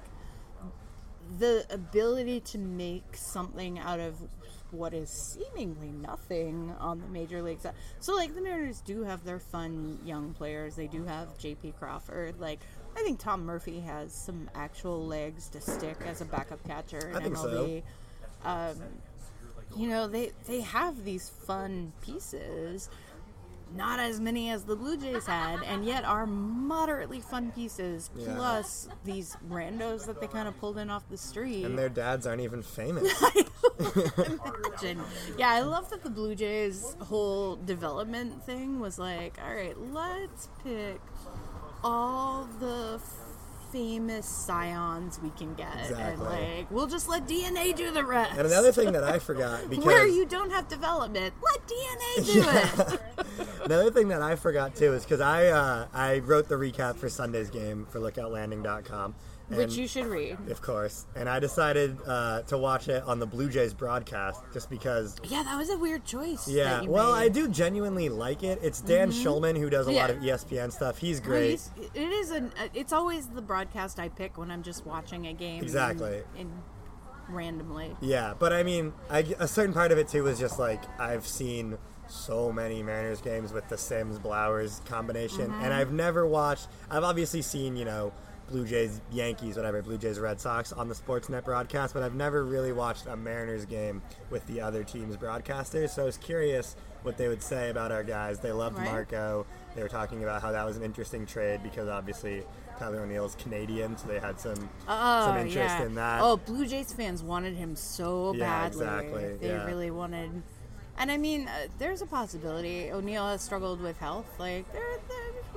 Speaker 6: the ability to make something out of what is seemingly nothing on the major leagues. So, like, the Mariners do have their fun young players. They do have J P Crawford. Like, I think Tom Murphy has some actual legs to stick as a backup catcher in
Speaker 13: I think
Speaker 6: M L B. Um, you know, they, they have these fun pieces. Not as many as the Blue Jays had, and yet are moderately fun pieces,
Speaker 13: Yeah.
Speaker 6: plus these randos that they kind of pulled in off the street.
Speaker 13: and their dads aren't even famous.
Speaker 6: Imagine. Yeah, I love that the Blue Jays' whole development thing was like, all right, let's pick all the famous scions we can get, and
Speaker 13: Exactly.
Speaker 6: like we'll just let D N A do the rest.
Speaker 13: And another thing that I forgot, because
Speaker 6: where you don't have development, let D N A do it.
Speaker 13: Another thing that I forgot too is because I uh, I wrote the recap for Sunday's game for lookout landing dot com.
Speaker 6: Which you should read.
Speaker 13: Of course. And I decided uh, to watch it on the Blue Jays broadcast just because.
Speaker 6: Yeah, that was a weird choice.
Speaker 13: Yeah,
Speaker 6: that you
Speaker 13: well,
Speaker 6: made.
Speaker 13: I do genuinely like it. It's Dan
Speaker 6: Mhm.
Speaker 13: Schulman who does a lot
Speaker 6: Yeah.
Speaker 13: of E S P N stuff. He's
Speaker 6: Well,
Speaker 13: great.
Speaker 6: he's- it is an. It's always the broadcast I pick when I'm just watching a game.
Speaker 13: Exactly.
Speaker 6: And, and randomly.
Speaker 13: Yeah, but I mean, I, a certain part of it too was just like I've seen so many Mariners games with the Sims Blowers combination,
Speaker 6: Mhm.
Speaker 13: and I've never watched. I've obviously seen you know Blue Jays Yankees, whatever, Blue Jays Red Sox on the Sportsnet broadcast, but I've never really watched a Mariners game with the other team's broadcasters. So I was curious what they would say about our guys. They loved
Speaker 6: Right.
Speaker 13: Marco. They were talking about how that was an interesting trade because obviously Tyler O'Neill's Canadian, so they had some
Speaker 6: Oh,
Speaker 13: some interest
Speaker 6: yeah.
Speaker 13: in that.
Speaker 6: Oh, Blue Jays fans wanted him so
Speaker 13: Yeah,
Speaker 6: badly.
Speaker 13: exactly,
Speaker 6: They
Speaker 13: yeah.
Speaker 6: really wanted. And I mean, uh, there's a possibility. O'Neill has struggled with health. Like, there, there,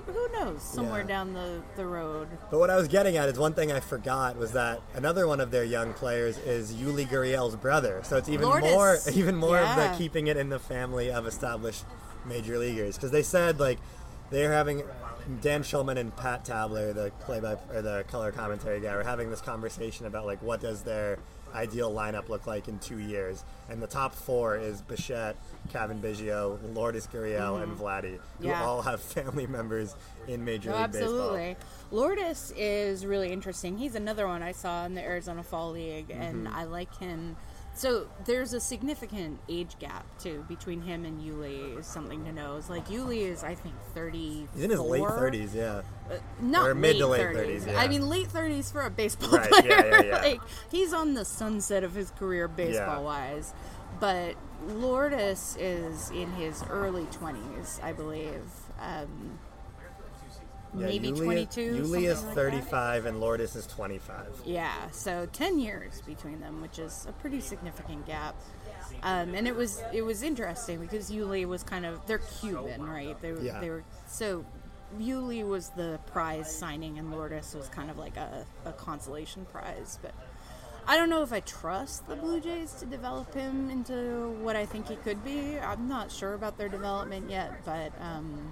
Speaker 6: who knows, somewhere
Speaker 13: Yeah.
Speaker 6: down the, the road.
Speaker 13: But what I was getting at is one thing I forgot was that another one of their young players is Yuli Gurriel's brother. So it's even
Speaker 6: Lourdes.
Speaker 13: more, even more of
Speaker 6: Yeah.
Speaker 13: the keeping it in the family of established major leaguers. Because they said like they're having Dan Shulman and Pat Tabler, the play by or the color commentary guy, were having this conversation about like what does their ideal lineup look like in two years, and the top four is Bichette, Kevin Biggio, Lourdes Gurriel,
Speaker 6: Mhm.
Speaker 13: and Vladdy, who
Speaker 6: Yeah.
Speaker 13: all have family members in Major
Speaker 6: No,
Speaker 13: League
Speaker 6: absolutely.
Speaker 13: Baseball.
Speaker 6: Lourdes is really interesting. He's another one I saw in the Arizona Fall League, and
Speaker 13: Mhm.
Speaker 6: I like him. So there's a significant age gap, too, between him and Yuli is something to know. It's like Yuli is, I think, thirty.
Speaker 13: He's in his late thirties, yeah.
Speaker 6: Uh, not
Speaker 13: or mid
Speaker 6: late
Speaker 13: to late
Speaker 6: thirties.
Speaker 13: thirties. Yeah.
Speaker 6: I mean, late thirties for a baseball
Speaker 13: Right,
Speaker 6: player.
Speaker 13: yeah, yeah, yeah.
Speaker 6: Like, he's on the sunset of his career baseball-wise. But Lourdes is in his early twenties, I believe. Um,
Speaker 13: Yeah,
Speaker 6: maybe
Speaker 13: Yuli,
Speaker 6: twenty-two.
Speaker 13: Yuli is
Speaker 6: something like that.
Speaker 13: thirty-five and Lourdes is twenty-five.
Speaker 6: Yeah, so ten years between them, which is a pretty significant gap. Um, and it was it was interesting because Yuli was kind of they're Cuban, right? They were
Speaker 13: Yeah.
Speaker 6: they were so Yuli was the prize signing and Lourdes was kind of like a, a consolation prize. But I don't know if I trust the Blue Jays to develop him into what I think he could be. I'm not sure about their development yet, but um,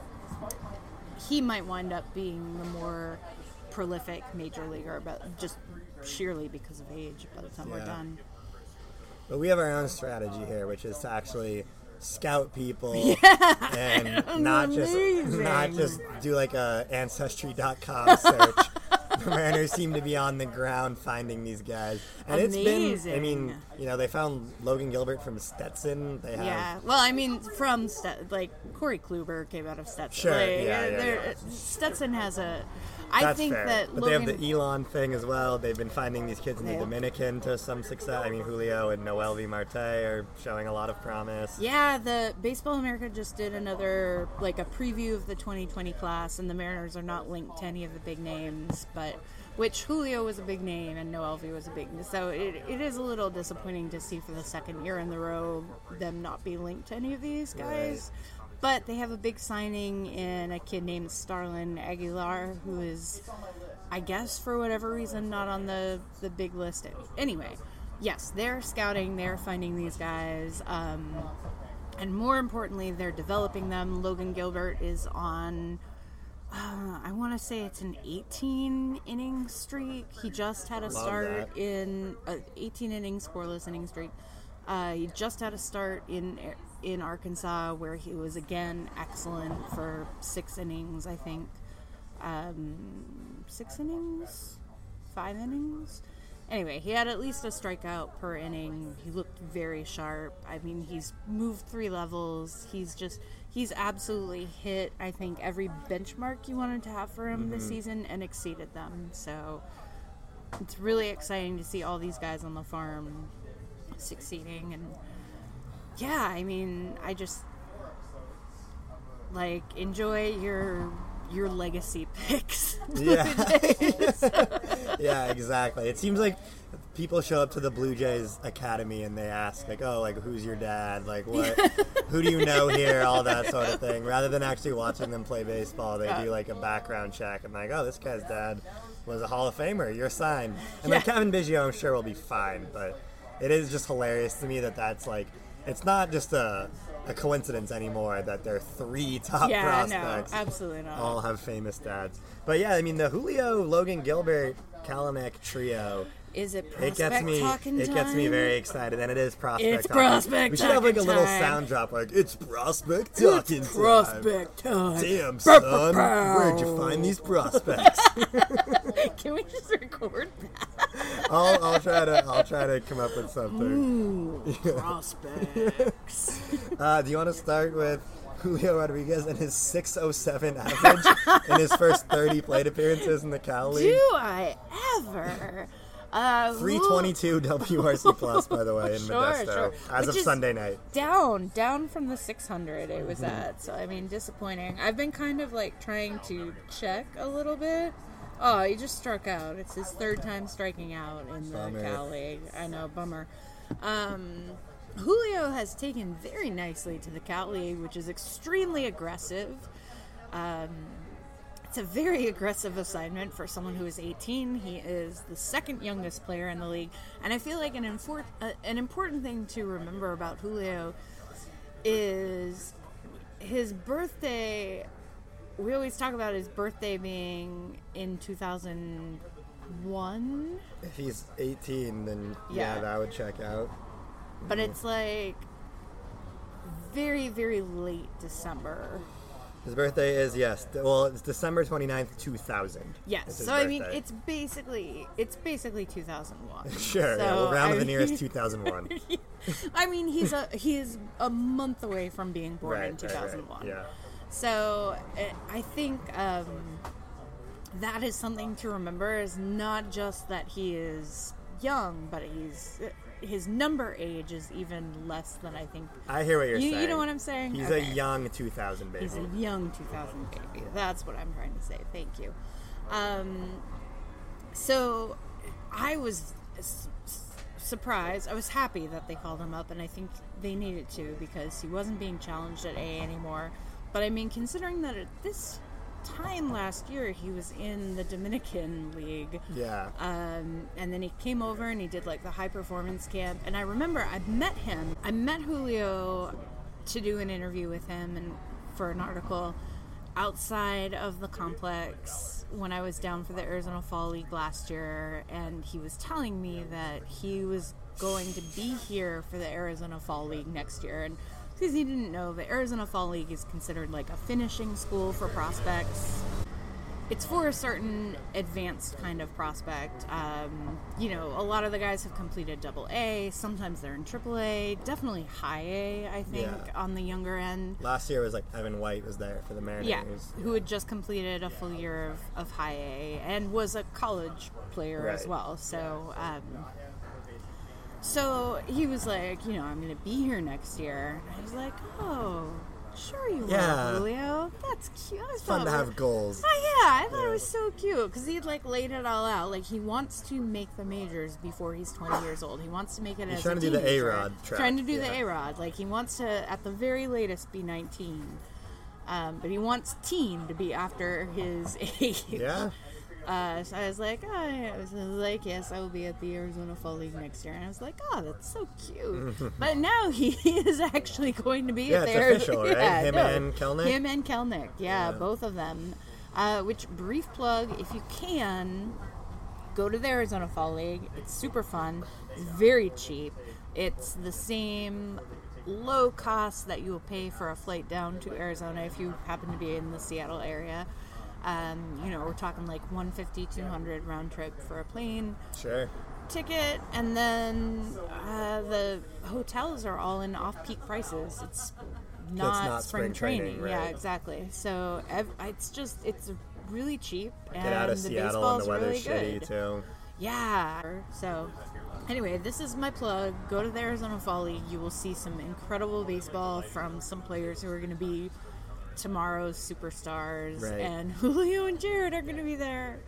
Speaker 6: he might wind up being the more prolific major leaguer, but just sheerly because of age by the time we're
Speaker 13: Yeah.
Speaker 6: done.
Speaker 13: But we have our own strategy here, which is to actually scout people
Speaker 6: Yeah,
Speaker 13: and not just
Speaker 6: amazing.
Speaker 13: not just do like a ancestry dot com search. The Mariners seem to be on the ground finding these guys, and it's been. I mean, you know, they found Logan Gilbert from Stetson. They have
Speaker 6: Yeah, well, I mean, from Stet- like Corey Kluber came out of Stetson.
Speaker 13: Sure,
Speaker 6: Like,
Speaker 13: yeah, yeah,
Speaker 6: they're-
Speaker 13: yeah.
Speaker 6: Stetson has a. I
Speaker 13: That's
Speaker 6: think
Speaker 13: fair.
Speaker 6: that
Speaker 13: but
Speaker 6: Logan,
Speaker 13: they have the Elon thing as well. They've been finding these kids in the
Speaker 6: Yeah.
Speaker 13: Dominican to some success. I mean, Julio and Noel V. Marte are showing a lot of promise.
Speaker 6: Yeah, the Baseball America just did another, like a preview of the twenty twenty class, and the Mariners are not linked to any of the big names, but which Julio was a big name and Noel V was a big name. So it, it is a little disappointing to see for the second year in the row them not be linked to any of these guys. Right. But they have a big signing in a kid named Starlin Aguilar, who is, I guess, for whatever reason, not on the, the big list. Anyway, yes, they're scouting, they're finding these guys, um, and more importantly, they're developing them. Logan Gilbert is on, uh, I want to say it's an eighteen inning streak. He just had a
Speaker 13: Love
Speaker 6: start
Speaker 13: that.
Speaker 6: in an eighteen inning scoreless inning streak. Uh, he just had a start in in Arkansas where he was again excellent for six innings, I think. Um, six innings? Five innings? Anyway, he had at least a strikeout per inning. He looked very sharp. I mean, he's moved three levels. He's just, he's absolutely hit, I think, every benchmark you wanted to have for him
Speaker 13: Mm-hmm.
Speaker 6: this season and exceeded them. So it's really exciting to see all these guys on the farm succeeding. And yeah, I mean, I just, like, enjoy your your legacy picks.
Speaker 13: Yeah. Yeah, exactly. It seems like people show up to the Blue Jays Academy and they ask, like, oh, like, who's your dad? Like, what? Who do you know here? All that sort of thing. Rather than actually watching them play baseball, they
Speaker 6: Yeah.
Speaker 13: do, like, a background check. And, like, oh, this guy's dad was a Hall of Famer. You're signed. And,
Speaker 6: Yeah.
Speaker 13: like, Kevin Biggio, I'm sure, will be fine. But it is just hilarious to me that that's, like, it's not just a... a coincidence anymore that they're three top
Speaker 6: Yeah,
Speaker 13: prospects.
Speaker 6: no, absolutely not.
Speaker 13: All have famous dads. But yeah, I mean the Julio, Logan Gilbert, Kalanick trio.
Speaker 6: Is it
Speaker 13: It
Speaker 6: prospect
Speaker 13: gets me.
Speaker 6: talking
Speaker 13: It gets me
Speaker 6: time?
Speaker 13: very excited, and it is prospect.
Speaker 6: It's
Speaker 13: talking.
Speaker 6: prospect
Speaker 13: We should have like a
Speaker 6: talking
Speaker 13: little
Speaker 6: time.
Speaker 13: sound drop, like it's prospect talking
Speaker 6: It's
Speaker 13: time.
Speaker 6: prospect time.
Speaker 13: Damn
Speaker 6: Bow,
Speaker 13: son,
Speaker 6: bow, bow.
Speaker 13: where'd you find these prospects?
Speaker 6: Can we just record that?
Speaker 13: I'll, I'll try to. I'll try to come up with something.
Speaker 6: Ooh, prospects.
Speaker 13: Uh, do you want to start with Julio Rodriguez and his six oh seven average in his first thirty plate appearances in the Cal League?
Speaker 6: Do I ever? Uh,
Speaker 13: three twenty-two W R C plus, by the way, in
Speaker 6: Sure,
Speaker 13: Modesto,
Speaker 6: sure.
Speaker 13: as
Speaker 6: Which
Speaker 13: of
Speaker 6: is
Speaker 13: Sunday night.
Speaker 6: Down, down from the six hundred it
Speaker 13: Mm-hmm.
Speaker 6: was at. So, I mean, disappointing. I've been kind of like trying to check a little bit. Oh, he just struck out. It's his third time striking out in the
Speaker 13: Bummer.
Speaker 6: Cal League. I know, bummer. Um, Julio has taken very nicely to the Cal League, which is extremely aggressive. Um, it's a very aggressive assignment for someone who is eighteen. He is the second youngest player in the league. And I feel like an, infor- uh, an important thing to remember about Julio is his birthday. We always talk about his birthday being in two thousand one.
Speaker 13: If he's eighteen, then
Speaker 6: Yeah.
Speaker 13: yeah, that would check out.
Speaker 6: But it's like very, very late December.
Speaker 13: His birthday is, yes, th- well, it's December twenty-ninth, two thousand.
Speaker 6: Yes,
Speaker 13: It's his
Speaker 6: so I mean,
Speaker 13: birthday.
Speaker 6: it's basically it's basically two thousand one.
Speaker 13: Sure,
Speaker 6: so,
Speaker 13: yeah, we'll round
Speaker 6: I
Speaker 13: to the
Speaker 6: mean-
Speaker 13: nearest two thousand one.
Speaker 6: I mean, he's a he's a month away from being born
Speaker 13: Right,
Speaker 6: in two
Speaker 13: right, right,
Speaker 6: thousand one.
Speaker 13: yeah.
Speaker 6: So uh, I think um, that is something to remember. Is not just that he is young, but he's his number age is even less than I think.
Speaker 13: I hear what you're
Speaker 6: you,
Speaker 13: saying.
Speaker 6: You know what I'm saying?
Speaker 13: He's
Speaker 6: Okay.
Speaker 13: a young two thousand baby.
Speaker 6: He's a young two thousand baby. That's what I'm trying to say. Thank you. Um, so I was s- s- surprised. I was happy that they called him up, and I think they needed to because he wasn't being challenged at A anymore. But I mean, considering that at this time last year he was in the Dominican League.
Speaker 13: Yeah.
Speaker 6: Um, and then he came over and he did like the high performance camp. And I remember I met him. I met Julio to do an interview with him and for an article outside of the complex when I was down for the Arizona Fall League last year. And he was telling me that he was going to be here for the Arizona Fall League next year. And because he didn't know, the Arizona Fall League is considered like a finishing school for prospects. It's for a certain advanced kind of prospect. Um, you know, a lot of the guys have completed double A. Sometimes they're in triple A. Definitely high A, I think,
Speaker 13: Yeah.
Speaker 6: on the younger end.
Speaker 13: Last year was like Evan White was there for the Mariners.
Speaker 6: Yeah, who had just completed a full year of, of high A and was a college player as
Speaker 13: Right.
Speaker 6: well. So, um, so he was like, you know, I'm going to be here next year. And I was like, oh, sure you
Speaker 13: Yeah.
Speaker 6: will, Julio. That's cute. I
Speaker 13: It's fun
Speaker 6: thought
Speaker 13: to
Speaker 6: we-
Speaker 13: have goals.
Speaker 6: Oh, yeah, I thought
Speaker 13: Yeah.
Speaker 6: it was so cute because he had like laid it all out. Like he wants to make the majors before he's twenty years old. He wants to make it
Speaker 13: He's
Speaker 6: as
Speaker 13: trying
Speaker 6: a
Speaker 13: to do the
Speaker 6: teenager.
Speaker 13: A-Rod track,
Speaker 6: Trying to do the
Speaker 13: yeah.
Speaker 6: A-Rod. Like he wants to, at the very latest, be nineteen. Um, but he wants teen to be after his age.
Speaker 13: Yeah.
Speaker 6: Uh, so I was like, oh, yeah. I was like, yes, I will be at the Arizona Fall League next year. And I was like, oh, that's so cute. But now he is actually going to be
Speaker 13: Yeah, it's
Speaker 6: there.
Speaker 13: official, right?
Speaker 6: Yeah,
Speaker 13: Him
Speaker 6: no.
Speaker 13: and Kelnick?
Speaker 6: Him and Kelnick, yeah,
Speaker 13: Yeah.
Speaker 6: both of them. Uh, which, brief plug, if you can, go to the Arizona Fall League. It's super fun. It's very cheap. It's the same low cost that you will pay for a flight down to Arizona if you happen to be in the Seattle area. Um, you know, we're talking like one fifty, two hundred round trip for a plane
Speaker 13: Sure.
Speaker 6: ticket, and then uh, the hotels are all in off-peak prices. It's not,
Speaker 13: not
Speaker 6: spring,
Speaker 13: spring
Speaker 6: training.
Speaker 13: training,
Speaker 6: Yeah,
Speaker 13: right.
Speaker 6: exactly. So ev- it's just it's really cheap, and
Speaker 13: Get out of
Speaker 6: the
Speaker 13: Seattle and
Speaker 6: baseball's
Speaker 13: the weather's
Speaker 6: really
Speaker 13: shitty
Speaker 6: good.
Speaker 13: too.
Speaker 6: Yeah. So anyway, this is my plug. Go to the Arizona Fall League. You will see some incredible baseball from some players who are going to be tomorrow's superstars.
Speaker 13: Right.
Speaker 6: And Julio and Jared are going to be there.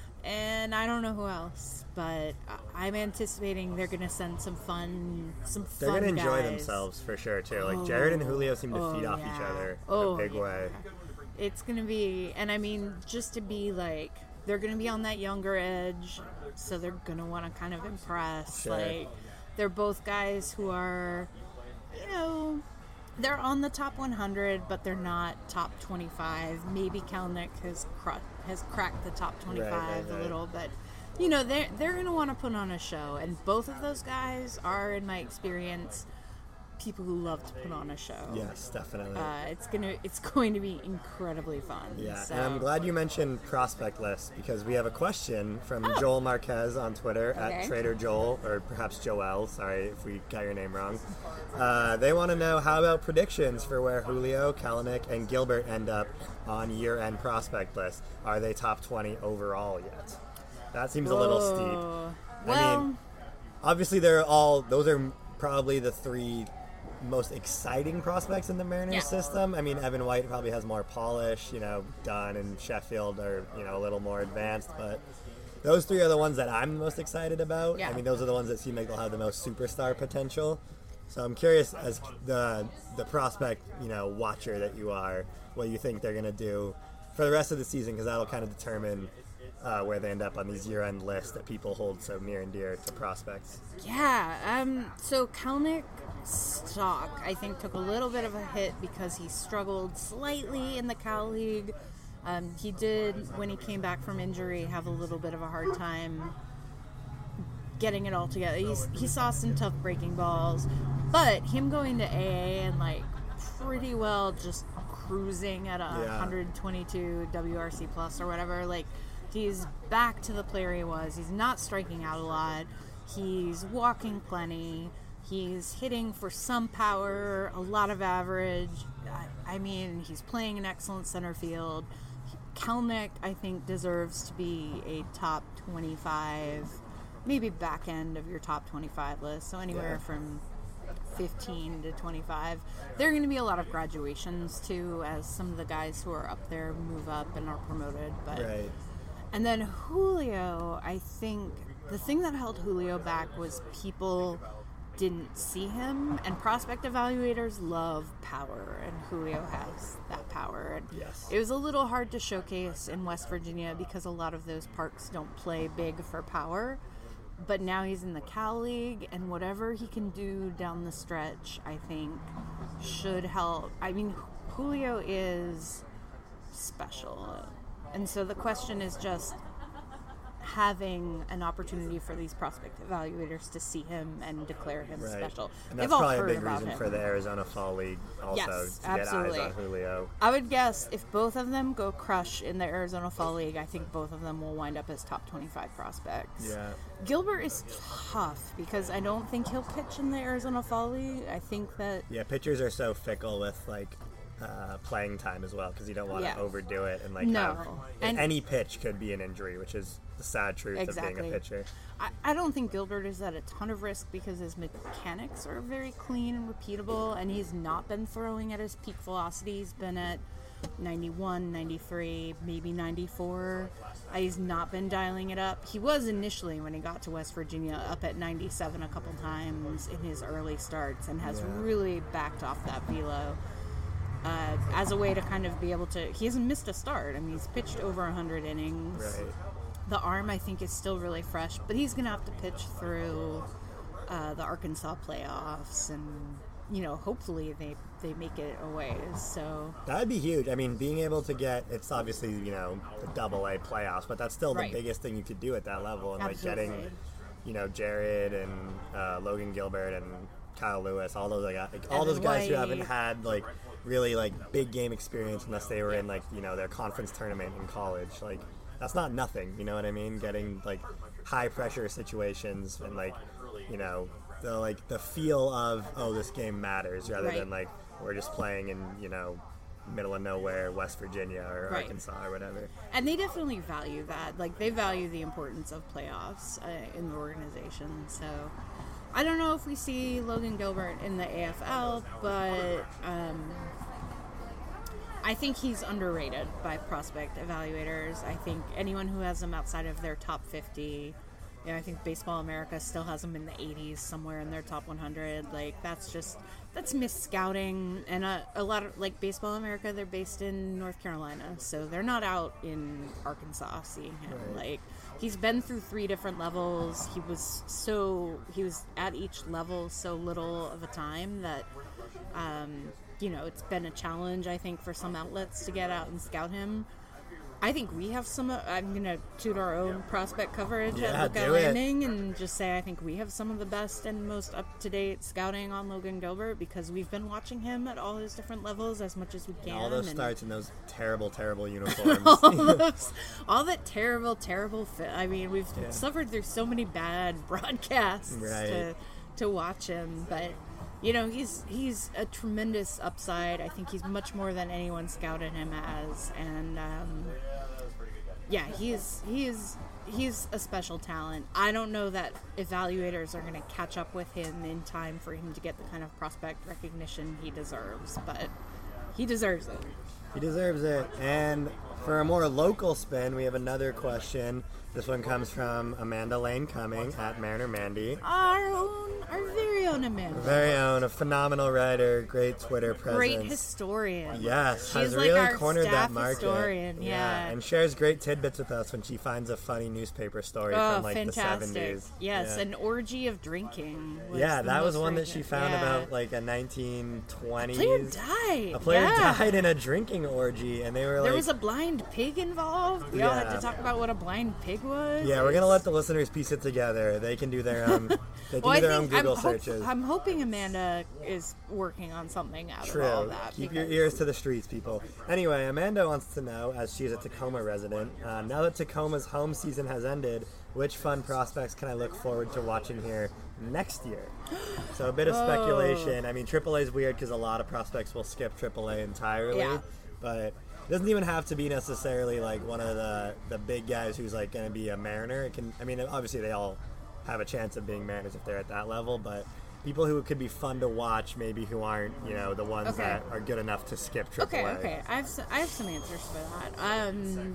Speaker 6: And I don't know who else, but I- I'm anticipating they're going to send some fun, some
Speaker 13: They're
Speaker 6: fun
Speaker 13: gonna enjoy
Speaker 6: guys.
Speaker 13: themselves for sure too. Like
Speaker 6: Oh,
Speaker 13: Jared and Julio seem to
Speaker 6: oh,
Speaker 13: feed off
Speaker 6: yeah.
Speaker 13: each other
Speaker 6: Oh,
Speaker 13: in a big
Speaker 6: yeah.
Speaker 13: way.
Speaker 6: It's gonna be, and I mean, just to be like, they're gonna be on that younger edge, so they're gonna want to kind of impress.
Speaker 13: Sure.
Speaker 6: Like, they're both guys who are, you know, they're on the top one hundred, but they're not top twenty-five. Maybe Kelnick has cr- has cracked the top twenty-five
Speaker 13: right,
Speaker 6: a
Speaker 13: right.
Speaker 6: little, but you know, they're they're gonna want to put on a show, and both of those guys are, in my experience, people who love to put on a show.
Speaker 13: Yes, definitely.
Speaker 6: Uh, it's gonna it's going to be incredibly fun.
Speaker 13: Yeah,
Speaker 6: so.
Speaker 13: and I'm glad you mentioned prospect list because we have a question from
Speaker 6: Oh.
Speaker 13: Joel Marquez on Twitter
Speaker 6: Okay.
Speaker 13: at Trader Joel, or perhaps Joel. Sorry if we got your name wrong. Uh, they want to know, how about predictions for where Julio, Kelenic, and Gilbert end up on year-end prospect list? Are they top twenty overall yet? That seems a little
Speaker 6: Whoa.
Speaker 13: steep.
Speaker 6: Well,
Speaker 13: I mean, obviously they're all those are probably the three most exciting prospects in the Mariners
Speaker 6: Yeah.
Speaker 13: system. I mean, Evan White probably has more polish, you know, Dunn and Sheffield are, you know, a little more advanced, but those three are the ones that I'm the most excited about.
Speaker 6: Yeah.
Speaker 13: I mean, those are the ones that seem like they'll have the most superstar potential. So I'm curious, as the the prospect, you know, watcher that you are, what you think they're going to do for the rest of the season, because that'll kind of determine uh, where they end up on these year-end lists that people hold so near and dear to prospects.
Speaker 6: Yeah, um, so Kelenic stock, I think, took a little bit of a hit because he struggled slightly in the Cal League. Um, he did, when he came back from injury, have a little bit of a hard time getting it all together. He's, he saw some tough breaking balls, but him going to A A and, like, pretty well just cruising at a
Speaker 13: Yeah.
Speaker 6: one twenty-two W R C plus or whatever, like, he's back to the player he was. He's not striking out a lot. He's walking plenty. He's hitting for some power, a lot of average. I, I mean, he's playing an excellent center field. Kelenic, I think, deserves to be a top twenty-five, maybe back end of your top twenty-five list. So anywhere
Speaker 13: Yeah.
Speaker 6: from fifteen to twenty-five. There are going to be a lot of graduations, too, as some of the guys who are up there move up and are promoted. But
Speaker 13: Right.
Speaker 6: And then Julio, I think the thing that held Julio back was people didn't see him, and prospect evaluators love power, and Julio has that power. And
Speaker 13: Yes.
Speaker 6: it was a little hard to showcase in West Virginia because a lot of those parks don't play big for power. But now he's in the Cal League, and whatever he can do down the stretch, I think, should help. I mean, Julio is special. And so the question is just having an opportunity for these prospect evaluators to see him and declare him
Speaker 13: Right.
Speaker 6: special.
Speaker 13: And
Speaker 6: They've
Speaker 13: that's
Speaker 6: all
Speaker 13: probably a
Speaker 6: heard
Speaker 13: big
Speaker 6: about
Speaker 13: reason
Speaker 6: him.
Speaker 13: for the Arizona Fall League also
Speaker 6: Yes,
Speaker 13: to
Speaker 6: absolutely.
Speaker 13: get eyes on Julio.
Speaker 6: I would guess if both of them go crush in the Arizona Fall League, I think both of them will wind up as top twenty-five prospects.
Speaker 13: Yeah.
Speaker 6: Gilbert is tough because I don't think he'll pitch in the Arizona Fall League. I think that
Speaker 13: Yeah, pitchers are so fickle with, like, uh, playing time as well, because you don't want to
Speaker 6: Yeah.
Speaker 13: overdo it and, like,
Speaker 6: No.
Speaker 13: have
Speaker 6: And-
Speaker 13: any pitch could be an injury, which is the sad truth of
Speaker 6: Exactly.
Speaker 13: being a pitcher.
Speaker 6: I, I don't think Gilbert is at a ton of risk because his mechanics are very clean and repeatable, and he's not been throwing at his peak velocity. He's been at ninety-one, ninety-three, maybe ninety-four. Uh, he's not been dialing it up. He was initially, when he got to West Virginia, up at ninety-seven a couple times in his early starts, and has
Speaker 13: Yeah.
Speaker 6: really backed off that velo. Uh, as a way to kind of be able to, he hasn't missed a start. I mean, he's pitched over one hundred innings.
Speaker 13: Right.
Speaker 6: The arm, I think, is still really fresh, but he's going to have to pitch through uh, the Arkansas playoffs, and, you know, hopefully they, they make it a ways. So
Speaker 13: That'd be huge. I mean, being able to get, it's obviously, you know, the double A playoffs, but that's still
Speaker 6: Right.
Speaker 13: the biggest thing you could do at that level. And, like,
Speaker 6: Absolutely.
Speaker 13: getting, you know, Jared and uh, Logan Gilbert and Kyle Lewis, all those, like, like all
Speaker 6: Evan
Speaker 13: those guys who
Speaker 6: White.
Speaker 13: haven't had, like, really, like, big game experience unless they were in, like, you know, their conference tournament in college. Like, that's not nothing, you know what I mean? Getting, like, high pressure situations and, like, you know, the, like, the feel of, oh, this game matters, rather
Speaker 6: Right.
Speaker 13: than, like, we're just playing in, you know, middle of nowhere, West Virginia or
Speaker 6: Right.
Speaker 13: Arkansas or whatever.
Speaker 6: And they definitely value that. Like, they value the importance of playoffs uh, in the organization. So I don't know if we see Logan Gilbert in the A F L, but um, I think he's underrated by prospect evaluators. I think anyone who has him outside of their top fifty, you know, I think Baseball America still has him in the eighties, somewhere in their top one hundred. Like, that's just, that's missed scouting. And a, a lot of, like, Baseball America, they're based in North Carolina, so they're not out in Arkansas seeing him.
Speaker 13: Right.
Speaker 6: Like, he's been through three different levels. He was so, he was at each level so little of a time that, um, you know, it's been a challenge, I think, for some outlets to get out and scout him. I think we have some, I'm going to toot our own prospect coverage
Speaker 13: Yeah,
Speaker 6: at Lookout
Speaker 13: do it.
Speaker 6: Landing and just say I think we have some of the best and most up-to-date scouting on Logan Gilbert because we've been watching him at all his different levels as much as we can.
Speaker 13: All those
Speaker 6: and
Speaker 13: starts in those terrible, terrible uniforms.
Speaker 6: all, those, all that terrible, terrible fit. I mean, we've
Speaker 13: Yeah.
Speaker 6: suffered through so many bad broadcasts
Speaker 13: Right.
Speaker 6: to, to watch him, but... You know, he's he's a tremendous upside. I think he's much more than anyone scouted him as, and um, yeah, he's he's he's a special talent. I don't know that evaluators are going to catch up with him in time for him to get the kind of prospect recognition he deserves, but he deserves it.
Speaker 13: He deserves it. And for a more local spin, we have another question. This one comes from Amanda Lane Cumming at Mariner Mandy.
Speaker 6: Our own, our very own Amanda.
Speaker 13: Very own, a phenomenal writer, great Twitter presence.
Speaker 6: Great historian.
Speaker 13: Yes,
Speaker 6: She's
Speaker 13: has
Speaker 6: like
Speaker 13: really
Speaker 6: our
Speaker 13: cornered
Speaker 6: staff
Speaker 13: that market.
Speaker 6: historian, yeah.
Speaker 13: And shares great tidbits with us when she finds a funny newspaper story
Speaker 6: Oh,
Speaker 13: from like
Speaker 6: fantastic.
Speaker 13: the seventies.
Speaker 6: Yes,
Speaker 13: yeah.
Speaker 6: an orgy of drinking. Was
Speaker 13: Yeah,
Speaker 6: the
Speaker 13: that was
Speaker 6: most
Speaker 13: one that
Speaker 6: recent.
Speaker 13: she found
Speaker 6: yeah.
Speaker 13: about like a nineteen twenties.
Speaker 6: A player died.
Speaker 13: A player
Speaker 6: yeah.
Speaker 13: died in a drinking orgy, and they were like,
Speaker 6: There was a blind pig involved. We all had
Speaker 13: Yeah.
Speaker 6: to talk about what a blind pig was.
Speaker 13: yeah, we're gonna let the listeners piece it together. They can do their own. They can
Speaker 6: well,
Speaker 13: do
Speaker 6: I
Speaker 13: their own
Speaker 6: think
Speaker 13: Google
Speaker 6: I'm, hope-
Speaker 13: searches.
Speaker 6: I'm hoping Amanda is working on something out
Speaker 13: True.
Speaker 6: of all of that.
Speaker 13: Keep
Speaker 6: because-
Speaker 13: your ears to the streets, people. Anyway, Amanda wants to know, as she is a Tacoma resident, uh, now that Tacoma's home season has ended, which fun prospects can I look forward to watching here next year? So a bit of
Speaker 6: Oh.
Speaker 13: speculation. I mean, triple A is weird because a lot of prospects will skip triple A entirely,
Speaker 6: Yeah.
Speaker 13: but it doesn't even have to be necessarily like one of the, the big guys who's like going to be a Mariner. It can. I mean, obviously they all have a chance of being Mariners if they're at that level, but people who could be fun to watch, maybe who aren't, you know, the ones
Speaker 6: Okay.
Speaker 13: that are good enough to skip triple A.
Speaker 6: Okay, okay. I have some, I have some answers for that. Um,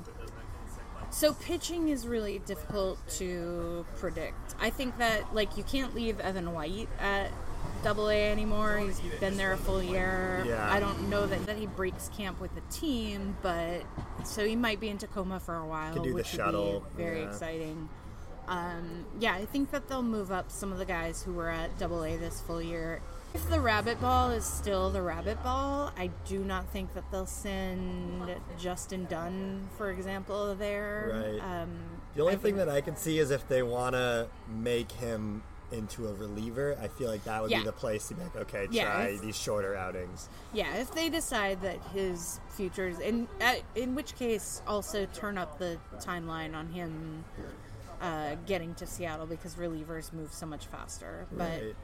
Speaker 6: so pitching is really difficult to predict. I think that like you can't leave Evan White at Double A anymore. He's been there a full year.
Speaker 13: Yeah.
Speaker 6: I don't know that, that he breaks camp with the team, but so he might be in Tacoma for a while,
Speaker 13: Could do the
Speaker 6: which
Speaker 13: shuttle,
Speaker 6: would be very
Speaker 13: yeah.
Speaker 6: exciting. Um, yeah, I think that they'll move up some of the guys who were at Double A this full year. If the rabbit ball is still the rabbit ball, I do not think that they'll send Justin Dunn, for example, there.
Speaker 13: Right.
Speaker 6: Um,
Speaker 13: The only
Speaker 6: I
Speaker 13: thing
Speaker 6: think-
Speaker 13: that I can see is if they want to make him into a reliever, I feel like that would
Speaker 6: Yeah.
Speaker 13: be the place to be like, okay,
Speaker 6: Yeah,
Speaker 13: try
Speaker 6: if-
Speaker 13: these shorter outings.
Speaker 6: Yeah, if they decide that his futures, in uh, in which case, also turn up the timeline on him uh, getting to Seattle because relievers move so much faster. But
Speaker 13: Right.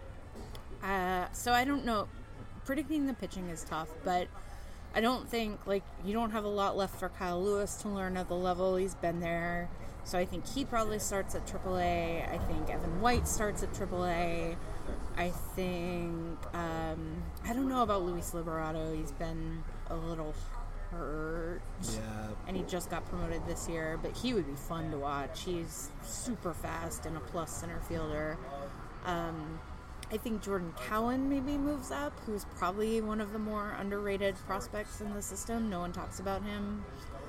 Speaker 6: uh, so I don't know. Predicting the pitching is tough, but I don't think like you don't have a lot left for Kyle Lewis to learn at the level he's been there. So I think he probably starts at triple A. I think Evan White starts at triple A. I think um, I don't know about Luis Liberato. He's been a little hurt,
Speaker 13: Yeah.
Speaker 6: and he just got promoted this year. But he would be fun to watch. He's super fast and a plus center fielder. Um, I think Jordan Cowan maybe moves up, who's probably one of the more underrated prospects in the system. No one talks about him,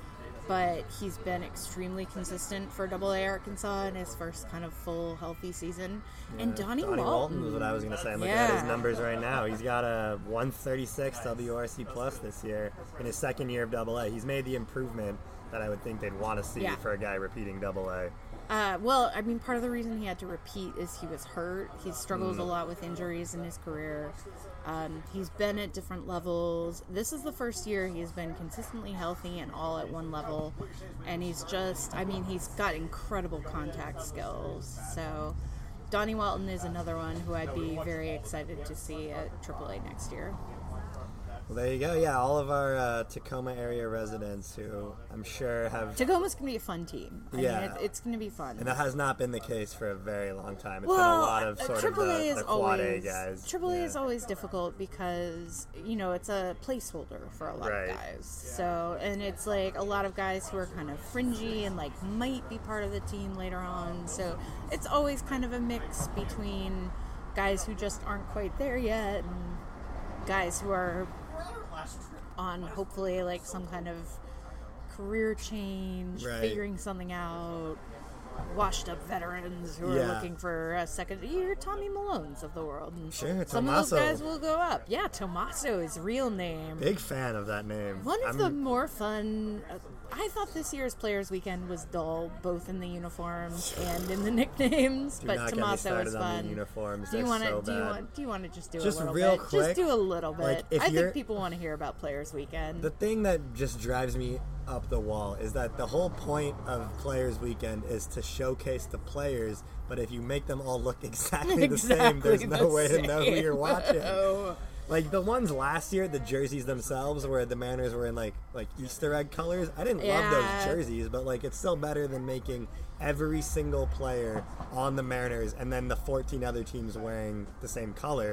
Speaker 6: but he's been extremely consistent for Double A Arkansas in his first kind of full healthy season. And Donnie,
Speaker 13: Donnie
Speaker 6: Walton.
Speaker 13: Walton was what I was going to say. I'm looking
Speaker 6: yeah.
Speaker 13: at his numbers right now. He's got a one thirty-six W R C plus this year in his second year of Double A. He's made the improvement that I would think they'd want to see
Speaker 6: Yeah.
Speaker 13: for a guy repeating Double A.
Speaker 6: Uh, well, I mean, part of the reason he had to repeat is he was hurt. He struggles
Speaker 13: Mm.
Speaker 6: a lot with injuries in his career. Um, he's been at different levels. This is the first year he's been consistently healthy and all at one level. And he's just, I mean, he's got incredible contact skills. So Donnie Walton is another one who I'd be very excited to see at triple A next year.
Speaker 13: Well, there you go. Yeah, all of our uh, Tacoma area residents who I'm sure have...
Speaker 6: Tacoma's going to be a fun team. I
Speaker 13: Yeah.
Speaker 6: mean, it, it's going to be fun.
Speaker 13: And that has not been the case for a very long time. It's
Speaker 6: well,
Speaker 13: been a lot of
Speaker 6: uh,
Speaker 13: sort of
Speaker 6: triple A
Speaker 13: the,
Speaker 6: is
Speaker 13: the quad A
Speaker 6: always
Speaker 13: guys.
Speaker 6: Triple A
Speaker 13: Yeah.
Speaker 6: is always difficult because you know it's a placeholder for a lot
Speaker 13: Right.
Speaker 6: of guys. So and it's like a lot of guys who are kind of fringy and like might be part of the team later on. So it's always kind of a mix between guys who just aren't quite there yet and guys who are on hopefully like some kind of career change,
Speaker 13: Right.
Speaker 6: figuring something out. Washed up veterans who are
Speaker 13: Yeah.
Speaker 6: looking for a second year Tommy Malones of the world. And
Speaker 13: Sure,
Speaker 6: some of those
Speaker 13: Tommaso.
Speaker 6: guys will go up. Yeah, Tommaso is real name.
Speaker 13: Big fan of that name.
Speaker 6: One of
Speaker 13: I'm-
Speaker 6: the more fun. Uh, I thought this year's Players Weekend was dull, both in the uniforms and in the nicknames.
Speaker 13: Do
Speaker 6: but
Speaker 13: not get me
Speaker 6: Tommaso
Speaker 13: started
Speaker 6: was
Speaker 13: on the
Speaker 6: fun.
Speaker 13: uniforms.
Speaker 6: Do you
Speaker 13: They're
Speaker 6: want to?
Speaker 13: so
Speaker 6: do you
Speaker 13: bad.
Speaker 6: want? Do you want to just do
Speaker 13: Just
Speaker 6: a little
Speaker 13: real
Speaker 6: bit?
Speaker 13: quick,
Speaker 6: just do a little bit.
Speaker 13: like, if
Speaker 6: I
Speaker 13: you're-
Speaker 6: think people want to hear about Players Weekend.
Speaker 13: The thing that just drives me up the wall is that the whole point of Players Weekend is to showcase the players, but if you make them all look exactly the same,
Speaker 6: Exactly
Speaker 13: there's no
Speaker 6: the
Speaker 13: way to know who you're
Speaker 6: same.
Speaker 13: watching.
Speaker 6: Oh.
Speaker 13: Like the ones last year, the jerseys themselves, where the Mariners were in like like Easter egg colors. I didn't love
Speaker 6: Yeah.
Speaker 13: those jerseys, but like it's still better than making every single player on the Mariners and then the fourteen other teams wearing the same color.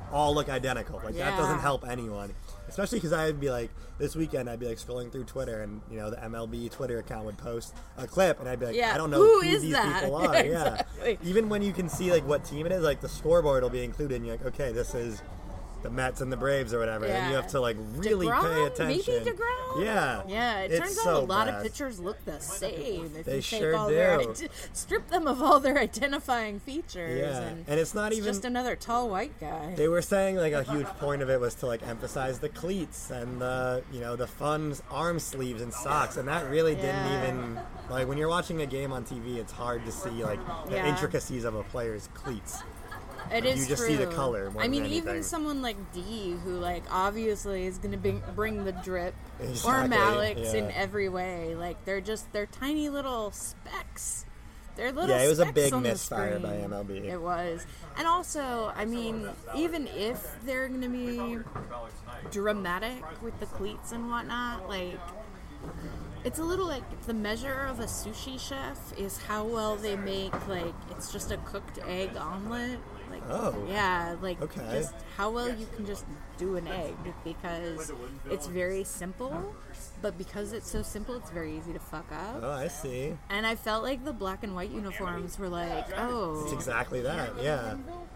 Speaker 13: all look identical. Like
Speaker 6: Yeah.
Speaker 13: that doesn't help anyone. Especially because I'd be like, this weekend I'd be like scrolling through Twitter, and you know the M L B Twitter account would post a clip, and I'd be like,
Speaker 6: Yeah,
Speaker 13: I don't know
Speaker 6: who
Speaker 13: who,
Speaker 6: is
Speaker 13: these
Speaker 6: that?
Speaker 13: people are.
Speaker 6: Exactly.
Speaker 13: Yeah. Even when you can see like what team it is, like the scoreboard will be included, and you're like, okay, this is the Mets and the Braves or whatever, and you
Speaker 6: Yeah.
Speaker 13: have to like really
Speaker 6: DeGrom?
Speaker 13: pay attention.
Speaker 6: Maybe DeGrom?
Speaker 13: Yeah.
Speaker 6: Yeah, it
Speaker 13: It's
Speaker 6: turns
Speaker 13: so
Speaker 6: out a lot
Speaker 13: bad.
Speaker 6: of pitchers look the same. If
Speaker 13: They
Speaker 6: you take
Speaker 13: sure
Speaker 6: all their
Speaker 13: do.
Speaker 6: ide- strip them of all their identifying features.
Speaker 13: Yeah,
Speaker 6: and,
Speaker 13: and it's not even
Speaker 6: just another tall white guy.
Speaker 13: They were saying like a huge point of it was to like emphasize the cleats and the you know the fun arm sleeves and socks, and that really didn't
Speaker 6: Yeah.
Speaker 13: even like when you're watching a game on T V, it's hard to see like the
Speaker 6: Yeah.
Speaker 13: intricacies of a player's cleats.
Speaker 6: It
Speaker 13: Like,
Speaker 6: is
Speaker 13: you just
Speaker 6: true.
Speaker 13: see the color more
Speaker 6: I mean,
Speaker 13: than
Speaker 6: even
Speaker 13: anything.
Speaker 6: someone like D, who like obviously is going to bring, bring the drip, or
Speaker 13: Exactly,
Speaker 6: Malik's in
Speaker 13: yeah.
Speaker 6: every way. Like they're just they're tiny little specks. They're little.
Speaker 13: Yeah, it was a
Speaker 6: specks
Speaker 13: big
Speaker 6: on the
Speaker 13: misfire by
Speaker 6: screen.
Speaker 13: M L B.
Speaker 6: It was, and also, I mean, even if they're going to be dramatic with the cleats and whatnot, like. It's a little like the measure of a sushi chef is how well they make like it's just a cooked egg omelet. Like
Speaker 13: Oh.
Speaker 6: yeah, like
Speaker 13: Okay.
Speaker 6: just how well you can just do an egg because it's very simple, but because it's so simple, it's very easy to fuck up.
Speaker 13: Oh, I see.
Speaker 6: And I felt like the black and white uniforms were like, oh,
Speaker 13: It's exactly that. Yeah.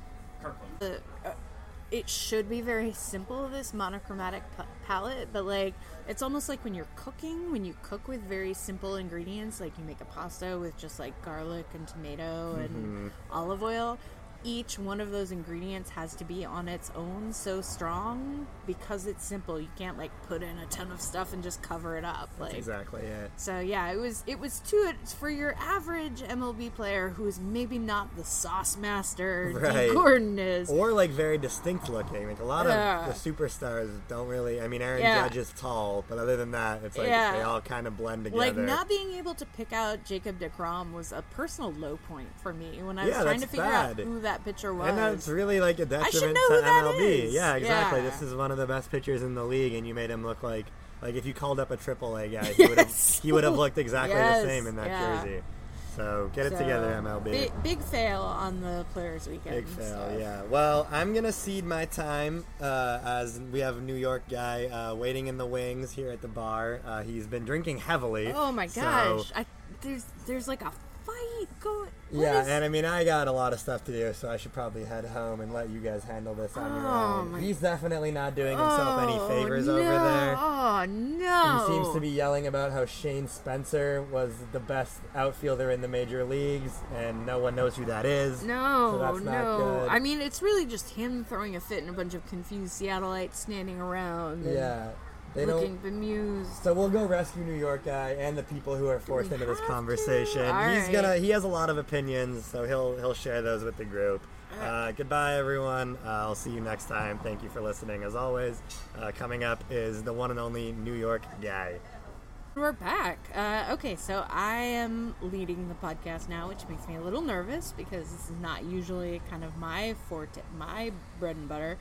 Speaker 6: the, uh, it should be very simple, this monochromatic p- palette, but like it's almost like when you're cooking, when you cook with very simple ingredients, like you make a pasta with just like garlic and tomato and
Speaker 13: Mhm.
Speaker 6: olive oil, each one of those ingredients has to be on its own so strong because it's simple. You can't like put in a ton of stuff and just cover it up. Like
Speaker 13: Exactly. Yeah.
Speaker 6: so yeah, it was it was too it's for your average M L B player who's maybe not the sauce master
Speaker 13: Right.
Speaker 6: D. Gordon is.
Speaker 13: Or like very distinct looking. Like a lot of
Speaker 6: Yeah.
Speaker 13: the superstars don't really. I mean, Aaron
Speaker 6: Yeah.
Speaker 13: Judge is tall, but other than that, it's like
Speaker 6: Yeah.
Speaker 13: they all kind of blend together.
Speaker 6: Like not being able to pick out Jacob deGrom was a personal low point for me when I was
Speaker 13: Yeah,
Speaker 6: trying to
Speaker 13: that's
Speaker 6: figure
Speaker 13: bad.
Speaker 6: out who that pitcher was.
Speaker 13: And that's really like a
Speaker 6: I should
Speaker 13: detriment
Speaker 6: know
Speaker 13: to
Speaker 6: who that
Speaker 13: M L B.
Speaker 6: is.
Speaker 13: Yeah, exactly.
Speaker 6: Yeah.
Speaker 13: This is one of the best pitchers in the league, and you made him look like like if you called up a triple A guy, he would have
Speaker 6: Yes.
Speaker 13: he would have looked exactly
Speaker 6: Yes,
Speaker 13: the same in that
Speaker 6: yeah.
Speaker 13: jersey. So get it
Speaker 6: So,
Speaker 13: together, M L B.
Speaker 6: Big, big fail on the Players Weekend.
Speaker 13: Big fail,
Speaker 6: stuff.
Speaker 13: yeah. Well, I'm gonna cede my time uh, as we have a New York guy uh, waiting in the wings here at the bar. Uh, he's been drinking heavily.
Speaker 6: Oh my
Speaker 13: so-
Speaker 6: gosh! I, there's there's like a fight going. what
Speaker 13: Yeah,
Speaker 6: is-
Speaker 13: and I mean, I got a lot of stuff to do, so I should probably head home and let you guys handle this on your
Speaker 6: Oh,
Speaker 13: own.
Speaker 6: my-
Speaker 13: He's definitely not doing himself any
Speaker 6: Oh,
Speaker 13: favors
Speaker 6: no.
Speaker 13: over there.
Speaker 6: Oh no!
Speaker 13: He seems to be yelling about how Shane Spencer was the best outfielder in the major leagues, and no one knows who that is.
Speaker 6: No,
Speaker 13: so that's not
Speaker 6: no.
Speaker 13: good.
Speaker 6: I mean, it's really just him throwing a fit and a bunch of confused Seattleites standing around. And
Speaker 13: Yeah. They
Speaker 6: looking
Speaker 13: don't.
Speaker 6: bemused.
Speaker 13: So we'll go rescue New York guy and the people who are forced
Speaker 6: We
Speaker 13: into this
Speaker 6: have to?
Speaker 13: conversation.
Speaker 6: All
Speaker 13: He's
Speaker 6: right.
Speaker 13: gonna. He has a lot of opinions, so he'll he'll share those with the group. Uh, goodbye, everyone. Uh, I'll see you next time. Thank you for listening, as always. Uh, coming up is the one and only New York guy.
Speaker 6: We're back. Uh, okay, so I am leading the podcast now, which makes me a little nervous because this is not usually kind of my forte, my bread and butter.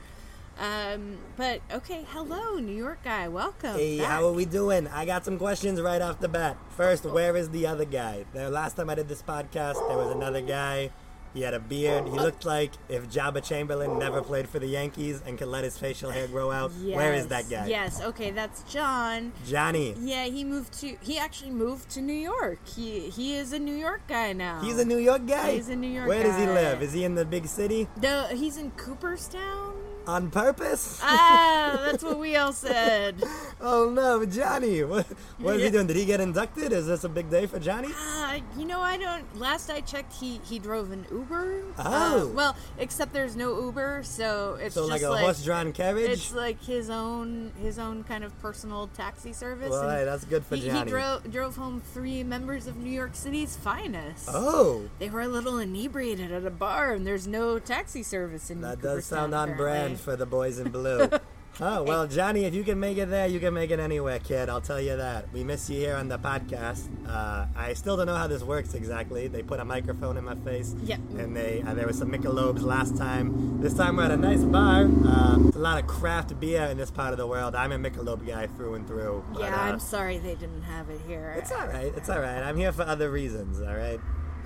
Speaker 6: Um, but okay, hello, New York guy. Welcome.
Speaker 13: Hey,
Speaker 6: back.
Speaker 13: how are we doing? I got some questions right off the bat. First, where is the other guy? The last time I did this podcast, there was another guy. He had a beard. He looked like if Jabba Chamberlain never played for the Yankees and could let his facial hair grow out.
Speaker 6: Yes,
Speaker 13: Where is that guy?
Speaker 6: Yes, okay, that's John.
Speaker 13: Johnny.
Speaker 6: Yeah, he moved to. He actually moved to New York. He he is a New York guy now.
Speaker 13: He's a New York guy?
Speaker 6: He's a New York
Speaker 13: Where
Speaker 6: guy.
Speaker 13: does he live? Is he in the big city?
Speaker 6: No, he's in Cooperstown.
Speaker 13: On purpose?
Speaker 6: Ah, that's what we all said.
Speaker 13: Oh no, Johnny. What, what is
Speaker 6: Yeah.
Speaker 13: he doing? Did he get inducted? Is this a big day for Johnny?
Speaker 6: Uh, you know, I don't. Last I checked, he he drove an Uber.
Speaker 13: Oh.
Speaker 6: Uh, well, except there's no Uber, so it's
Speaker 13: So
Speaker 6: just
Speaker 13: like a horse-drawn carriage?
Speaker 6: It's like his own his own kind of personal taxi service.
Speaker 13: Well,
Speaker 6: and
Speaker 13: hey, that's good for
Speaker 6: he,
Speaker 13: Johnny.
Speaker 6: He drove drove home three members of New York City's finest.
Speaker 13: Oh.
Speaker 6: They were a little inebriated at a bar, and there's no taxi service in.
Speaker 13: That does
Speaker 6: Cooperstown,
Speaker 13: sound on
Speaker 6: apparently.
Speaker 13: brand for the boys in blue. Oh, well, Johnny, if you can make it there, you can make it anywhere, kid. I'll tell you that. We miss you here on the podcast. Uh, I still don't know how this works exactly. They put a microphone in my face.
Speaker 6: Yeah.
Speaker 13: And they uh, there was some Michelob's last time. This time we're at a nice bar. Uh, there's a lot of craft beer in this part of the world. I'm a Michelob guy through and through. But,
Speaker 6: Yeah,
Speaker 13: uh,
Speaker 6: I'm sorry they didn't have it here.
Speaker 13: It's all right. It's all right. I'm here for other reasons, all right?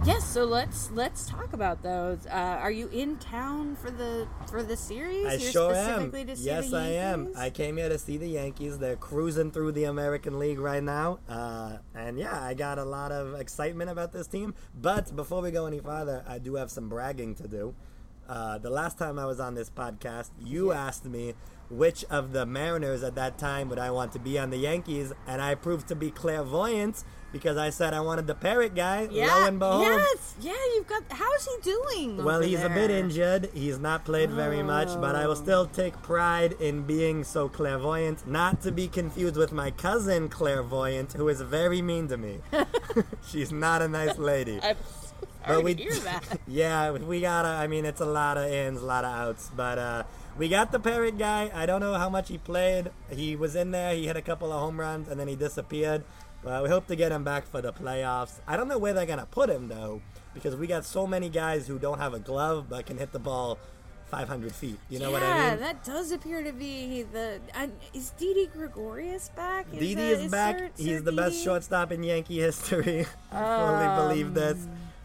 Speaker 6: Yes, so let's let's talk about those. Uh, are you in town for the for the series?
Speaker 13: I
Speaker 6: You're
Speaker 13: sure am.
Speaker 6: specifically to see
Speaker 13: Yes,
Speaker 6: the
Speaker 13: I am.
Speaker 6: Yankees?
Speaker 13: I came here to see the Yankees. They're cruising through the American League right now. Uh, and yeah, I got a lot of excitement about this team. But before we go any farther, I do have some bragging to do. Uh, the last time I was on this podcast, you yeah. asked me which of the Mariners at that time would I want to be on the Yankees, and I proved to be clairvoyant because I said I wanted the Parrot guy.
Speaker 6: Yeah,
Speaker 13: lo and behold,
Speaker 6: yes, yeah, you've got. How's he doing?
Speaker 13: Well,
Speaker 6: over
Speaker 13: he's
Speaker 6: there?
Speaker 13: a bit injured. He's not played very
Speaker 6: oh.
Speaker 13: much, but I will still take pride in being so clairvoyant. Not to be confused with my cousin clairvoyant, who is very mean to me. She's not a nice lady.
Speaker 6: I'm sorry but we, to hear that.
Speaker 13: Yeah, we gotta. I mean, it's a lot of ins, a lot of outs, but. uh We got the Parrot guy. I don't know how much he played. He was in there. He hit a couple of home runs, and then he disappeared. But we hope to get him back for the playoffs. I don't know where they're going to put him, though, because we got so many guys who don't have a glove but can hit the ball five hundred feet. You know
Speaker 6: yeah,
Speaker 13: what I mean?
Speaker 6: Yeah, that does appear to be the... Uh, is Didi Gregorius back? Is
Speaker 13: Didi
Speaker 6: that,
Speaker 13: is,
Speaker 6: is
Speaker 13: back.
Speaker 6: Sir,
Speaker 13: He's
Speaker 6: Sir
Speaker 13: the
Speaker 6: Didi?
Speaker 13: best shortstop in Yankee history. I fully
Speaker 6: um,
Speaker 13: believe this.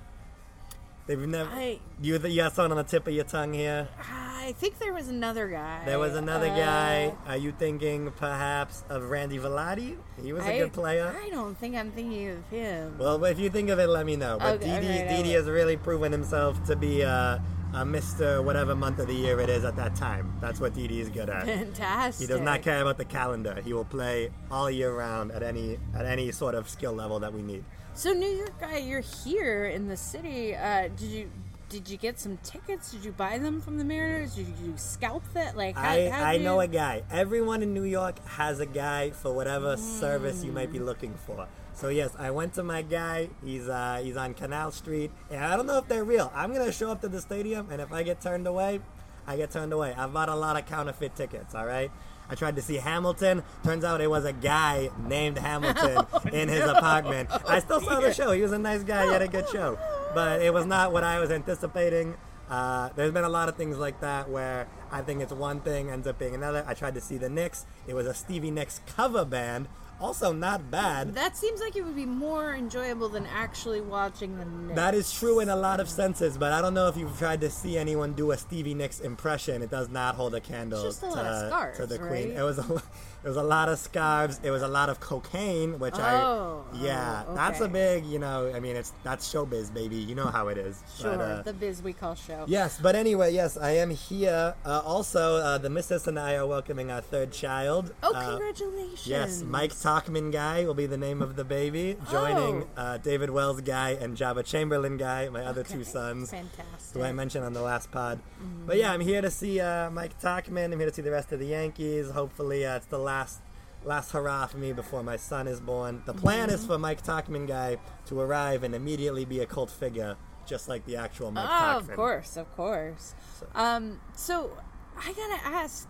Speaker 13: They've never...
Speaker 6: I,
Speaker 13: you, you got something on the tip of your tongue here?
Speaker 6: I think there was another guy.
Speaker 13: There was another
Speaker 6: uh,
Speaker 13: guy. Are you thinking perhaps of Randy Velotti? He was a
Speaker 6: I,
Speaker 13: good player.
Speaker 6: I don't think I'm thinking of him.
Speaker 13: Well, if you think of it, let me know. But
Speaker 6: Okay,
Speaker 13: Didi,
Speaker 6: okay,
Speaker 13: Didi has really proven himself to be a, a Mister whatever month of the year it is at that time. That's what Didi is good at.
Speaker 6: Fantastic.
Speaker 13: He does not care about the calendar. He will play all year round at any at any sort of skill level that we need.
Speaker 6: So, New York guy, you're here in the city. Uh, did you... Did you get some tickets? Did you buy them from the Mariners? Did you scalp that? Like, how,
Speaker 13: I,
Speaker 6: how
Speaker 13: I
Speaker 6: you...
Speaker 13: know a guy. Everyone in New York has a guy for whatever mm. service you might be looking for. So yes, I went to my guy. He's uh, he's on Canal Street. And I don't know if they're real. I'm gonna show up to the stadium, and if I get turned away, I get turned away. I've bought a lot of counterfeit tickets. All right. I tried to see Hamilton. Turns out it was a guy named Hamilton oh, in his no. apartment. Oh, I still saw the show. He was a nice guy. He had a good show. But it was not what I was anticipating. Uh, there's been a lot of things like that where I think it's one thing, ends up being another. I tried to see the Knicks. It was a Stevie Nicks cover band. Also not bad.
Speaker 6: That seems like it would be more enjoyable than actually watching the Knicks.
Speaker 13: That is true in a lot of senses, but I don't know if you've tried to see anyone do a Stevie Nicks impression. It does not hold a candle
Speaker 6: it's just a
Speaker 13: to,
Speaker 6: lot of scarves,
Speaker 13: to the
Speaker 6: right?
Speaker 13: Queen. It was a, it was a lot of scarves. It was a lot of cocaine, which
Speaker 6: oh,
Speaker 13: I yeah,
Speaker 6: oh, okay.
Speaker 13: that's a big, you know, I mean, it's that's showbiz, baby. You know how it is.
Speaker 6: Sure,
Speaker 13: but, uh,
Speaker 6: the biz we call show.
Speaker 13: Yes, but anyway, yes, I am here. Uh, also, uh, the missus and I are welcoming our third child.
Speaker 6: Oh,
Speaker 13: uh,
Speaker 6: congratulations.
Speaker 13: Yes, Mike Talkman guy will be the name of the baby, joining
Speaker 6: oh.
Speaker 13: uh, David Wells guy and Jabba Chamberlain guy, my other
Speaker 6: okay.
Speaker 13: two sons,
Speaker 6: Fantastic.
Speaker 13: who I mentioned on the last pod.
Speaker 6: Mm-hmm.
Speaker 13: But yeah, I'm here to see uh, Mike Talkman. I'm here to see the rest of the Yankees. Hopefully, uh, it's the last last hurrah for me before my son is born. The plan mm-hmm. is for Mike Talkman guy to arrive and immediately be a cult figure, just like the actual Mike
Speaker 6: oh,
Speaker 13: Talkman.
Speaker 6: Of course, of course. So. Um, so I gotta ask.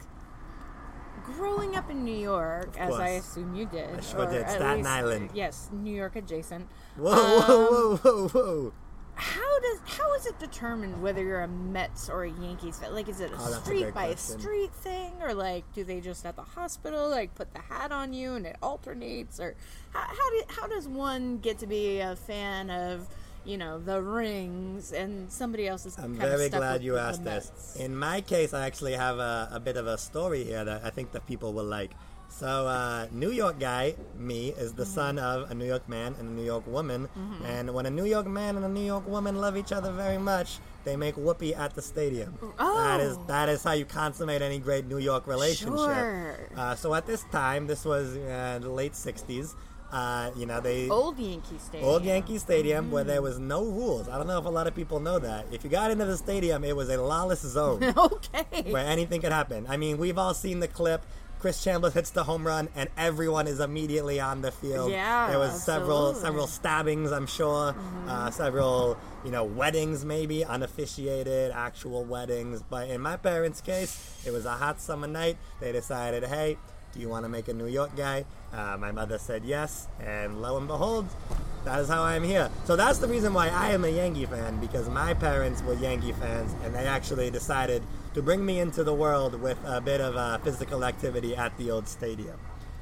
Speaker 6: Growing up in New York, as I assume you did,
Speaker 13: I sure
Speaker 6: or
Speaker 13: did. Staten
Speaker 6: least,
Speaker 13: Island.
Speaker 6: Yes, New York adjacent.
Speaker 13: Whoa,
Speaker 6: um,
Speaker 13: whoa, whoa, whoa, whoa!
Speaker 6: How does how is it determined whether you're a Mets or a Yankees fan? Like, is it a
Speaker 13: oh,
Speaker 6: street
Speaker 13: a
Speaker 6: by
Speaker 13: question.
Speaker 6: a street thing, or like do they just at the hospital like put the hat on you and it alternates, or how how, do, how does one get to be a fan of? You know, the rings, and somebody else is
Speaker 13: I'm
Speaker 6: kind
Speaker 13: very
Speaker 6: of stuck
Speaker 13: glad
Speaker 6: with
Speaker 13: you asked
Speaker 6: Mets.
Speaker 13: this. In my case, I actually have a, a bit of a story here that I think the people will like. So, uh, New York guy, me, is the mm-hmm. son of a New York man and a New York woman. Mm-hmm. And when a New York man and a New York woman love each other very much, they make whoopee at the stadium.
Speaker 6: Oh.
Speaker 13: That is that is how you consummate any great New York relationship.
Speaker 6: Sure.
Speaker 13: Uh, so at this time, this was uh, the late sixties. Uh, you know, they
Speaker 6: old Yankee Stadium.
Speaker 13: Old Yankee Stadium, mm. where there
Speaker 6: Mm.
Speaker 13: was no rules. I don't know if a lot of people know that. If you got into the stadium, it was a lawless zone.
Speaker 6: Okay.
Speaker 13: Where anything could happen. I mean, we've all seen the clip. Chris Chambliss hits the home run, and everyone is immediately on the field.
Speaker 6: Yeah,
Speaker 13: there was several
Speaker 6: absolutely.
Speaker 13: several stabbings, I'm sure.
Speaker 6: Mm-hmm.
Speaker 13: Uh, several, you know, weddings, maybe unofficiated, actual weddings. But in my parents' case, it was a hot summer night. They decided, hey, do you want to make a New York guy? Uh, my mother said yes, and lo and behold, that is how I am here. So that's the reason why I am a Yankee fan, because my parents were Yankee fans, and they actually decided to bring me into the world with a bit of uh, physical activity at the old stadium.
Speaker 6: Wow.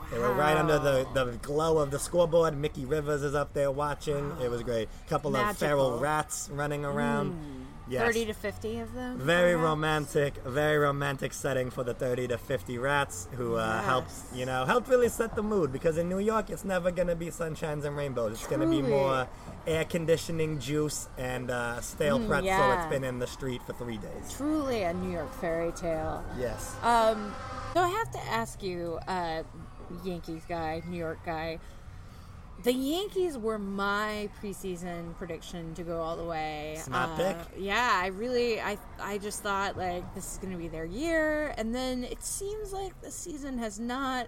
Speaker 13: They were right under the, the glow of the scoreboard. Mickey Rivers is up there watching. It was great. Couple
Speaker 6: Magical.
Speaker 13: of feral rats running around.
Speaker 6: Mm.
Speaker 13: Yes.
Speaker 6: thirty to fifty of them.
Speaker 13: Very
Speaker 6: perhaps?
Speaker 13: romantic, very romantic setting for the thirty to fifty rats who uh,
Speaker 6: Yes.
Speaker 13: helps, you know, helped really set the mood, because in New York it's never going to be sunshines and rainbows. It's going to be
Speaker 6: Truly.
Speaker 13: more air conditioning, juice, and uh, stale
Speaker 6: Mm,
Speaker 13: pretzel
Speaker 6: yeah.
Speaker 13: that's been in the street for three days.
Speaker 6: Truly a New York fairy tale.
Speaker 13: Yes.
Speaker 6: Um, so I have to ask you, uh, Yankees guy, New York guy, the Yankees were my preseason prediction to go all the way.
Speaker 13: Smart
Speaker 6: uh,
Speaker 13: pick.
Speaker 6: Yeah, I really, I, I just thought like this is going to be their year, and then it seems like the season has not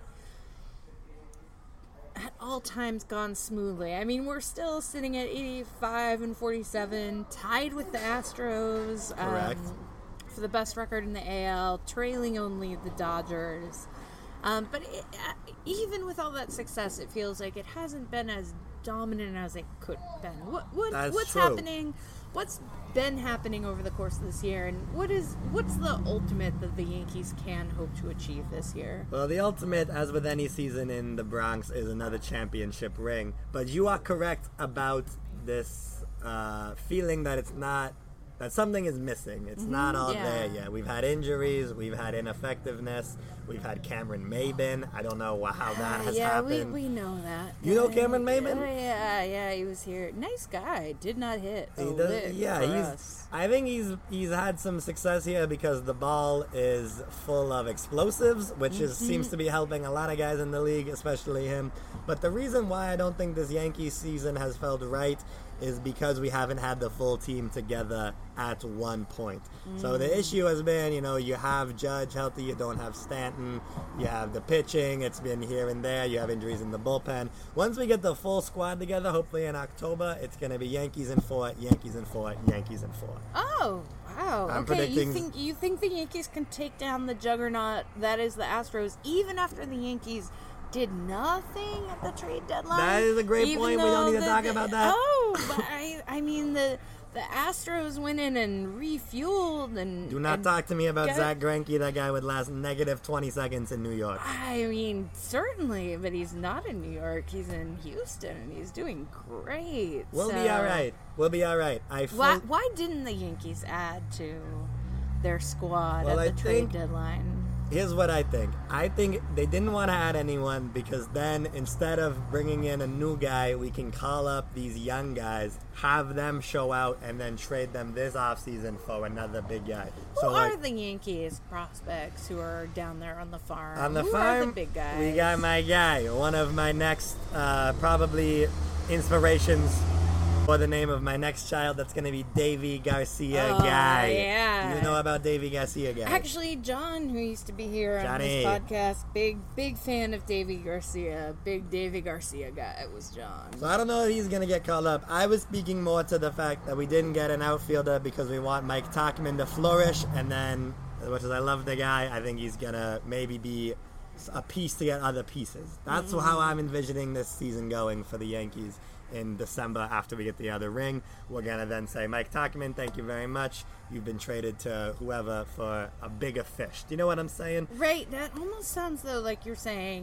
Speaker 6: at all times gone smoothly. I mean, we're still sitting at eighty-five and forty-seven, tied with the Astros.
Speaker 13: Correct.
Speaker 6: Um, for the best record in the A L, trailing only the Dodgers. Um, but it, uh, even with all that success, it feels like it hasn't been as dominant as it could have been. What, what
Speaker 13: That's
Speaker 6: what's
Speaker 13: true.
Speaker 6: happening? What's been happening over the course of this year, and what is what's the ultimate that the Yankees can hope to achieve this year?
Speaker 13: Well, the ultimate, as with any season in the Bronx, is another championship ring. But you are correct about this uh, feeling that it's not, that something is missing. It's
Speaker 6: Mhm,
Speaker 13: not all
Speaker 6: yeah.
Speaker 13: there yet. We've had injuries, we've had ineffectiveness, we've had Cameron Maybin. I don't know wh- how that has
Speaker 6: yeah,
Speaker 13: happened.
Speaker 6: we, we know that.
Speaker 13: You know
Speaker 6: guy.
Speaker 13: Cameron Maybin?
Speaker 6: Oh, yeah, yeah, he was here. Nice guy. Did not hit a
Speaker 13: He does-
Speaker 6: lick
Speaker 13: yeah,
Speaker 6: for
Speaker 13: he's.
Speaker 6: us.
Speaker 13: I think he's he's had some success here because the ball is full of explosives, which is
Speaker 6: Mhm.
Speaker 13: seems to be helping a lot of guys in the league, especially him. But the reason why I don't think this Yankees season has felt right is because we haven't had the full team together at one point. So the
Speaker 6: Mm.
Speaker 13: issue has been, you know, you have Judge healthy, you don't have Stanton, you have the pitching, it's been here and there, you have injuries in the bullpen. Once we get the full squad together, hopefully in October, it's going to be Yankees in four, Yankees in four, Yankees in four.
Speaker 6: Oh, wow.
Speaker 13: I'm
Speaker 6: okay, you
Speaker 13: predicting-
Speaker 6: think you think the Yankees can take down the juggernaut that is the Astros, even after the Yankees did nothing at the trade deadline?
Speaker 13: That is a great
Speaker 6: Even
Speaker 13: point. We don't
Speaker 6: though
Speaker 13: need to
Speaker 6: the-
Speaker 13: talk
Speaker 6: the-
Speaker 13: about that.
Speaker 6: Oh, but I, I mean the the Astros went in and refueled and
Speaker 13: Do not
Speaker 6: and
Speaker 13: talk to me about
Speaker 6: get-
Speaker 13: Zach Greinke. That guy would last negative twenty seconds in New York.
Speaker 6: I mean, certainly, but he's not in New York. He's in Houston, and he's doing great.
Speaker 13: We'll
Speaker 6: so-
Speaker 13: be all right. We'll be all right. I
Speaker 6: Why,
Speaker 13: full-
Speaker 6: why didn't the Yankees add to their squad
Speaker 13: Well,
Speaker 6: at
Speaker 13: I
Speaker 6: the trade
Speaker 13: think-
Speaker 6: deadline?
Speaker 13: Here's what I think. I think they didn't want to add anyone because then instead of bringing in a new guy, we can call up these young guys, have them show out, and then trade them this offseason for another big guy.
Speaker 6: Who
Speaker 13: So,
Speaker 6: are
Speaker 13: like,
Speaker 6: the Yankees prospects who are down there on the farm?
Speaker 13: on the
Speaker 6: Who
Speaker 13: farm,
Speaker 6: are the big guys?
Speaker 13: we got my guy, one of my next uh, probably inspirations for the name of my next child. That's going to be Davy Garcia
Speaker 6: Oh,
Speaker 13: Guy.
Speaker 6: yeah.
Speaker 13: You know about Davy Garcia Guy?
Speaker 6: Actually, John, who used to be here
Speaker 13: Johnny.
Speaker 6: on this podcast, big big fan of Davy Garcia. Big Davy Garcia guy was John.
Speaker 13: So I don't know if he's going to get called up. I was speaking more to the fact that we didn't get an outfielder because we want Mike Tauchman to flourish. And then, as much as I love the guy, I think he's going to maybe be a piece to get other pieces. That's
Speaker 6: Mm.
Speaker 13: how I'm envisioning this season going for the Yankees. In December, after we get the other ring, we're going to then say, Mike Tauchman, thank you very much. You've been traded to whoever for a bigger fish. Do you know what I'm saying?
Speaker 6: Right, that almost sounds though like you're saying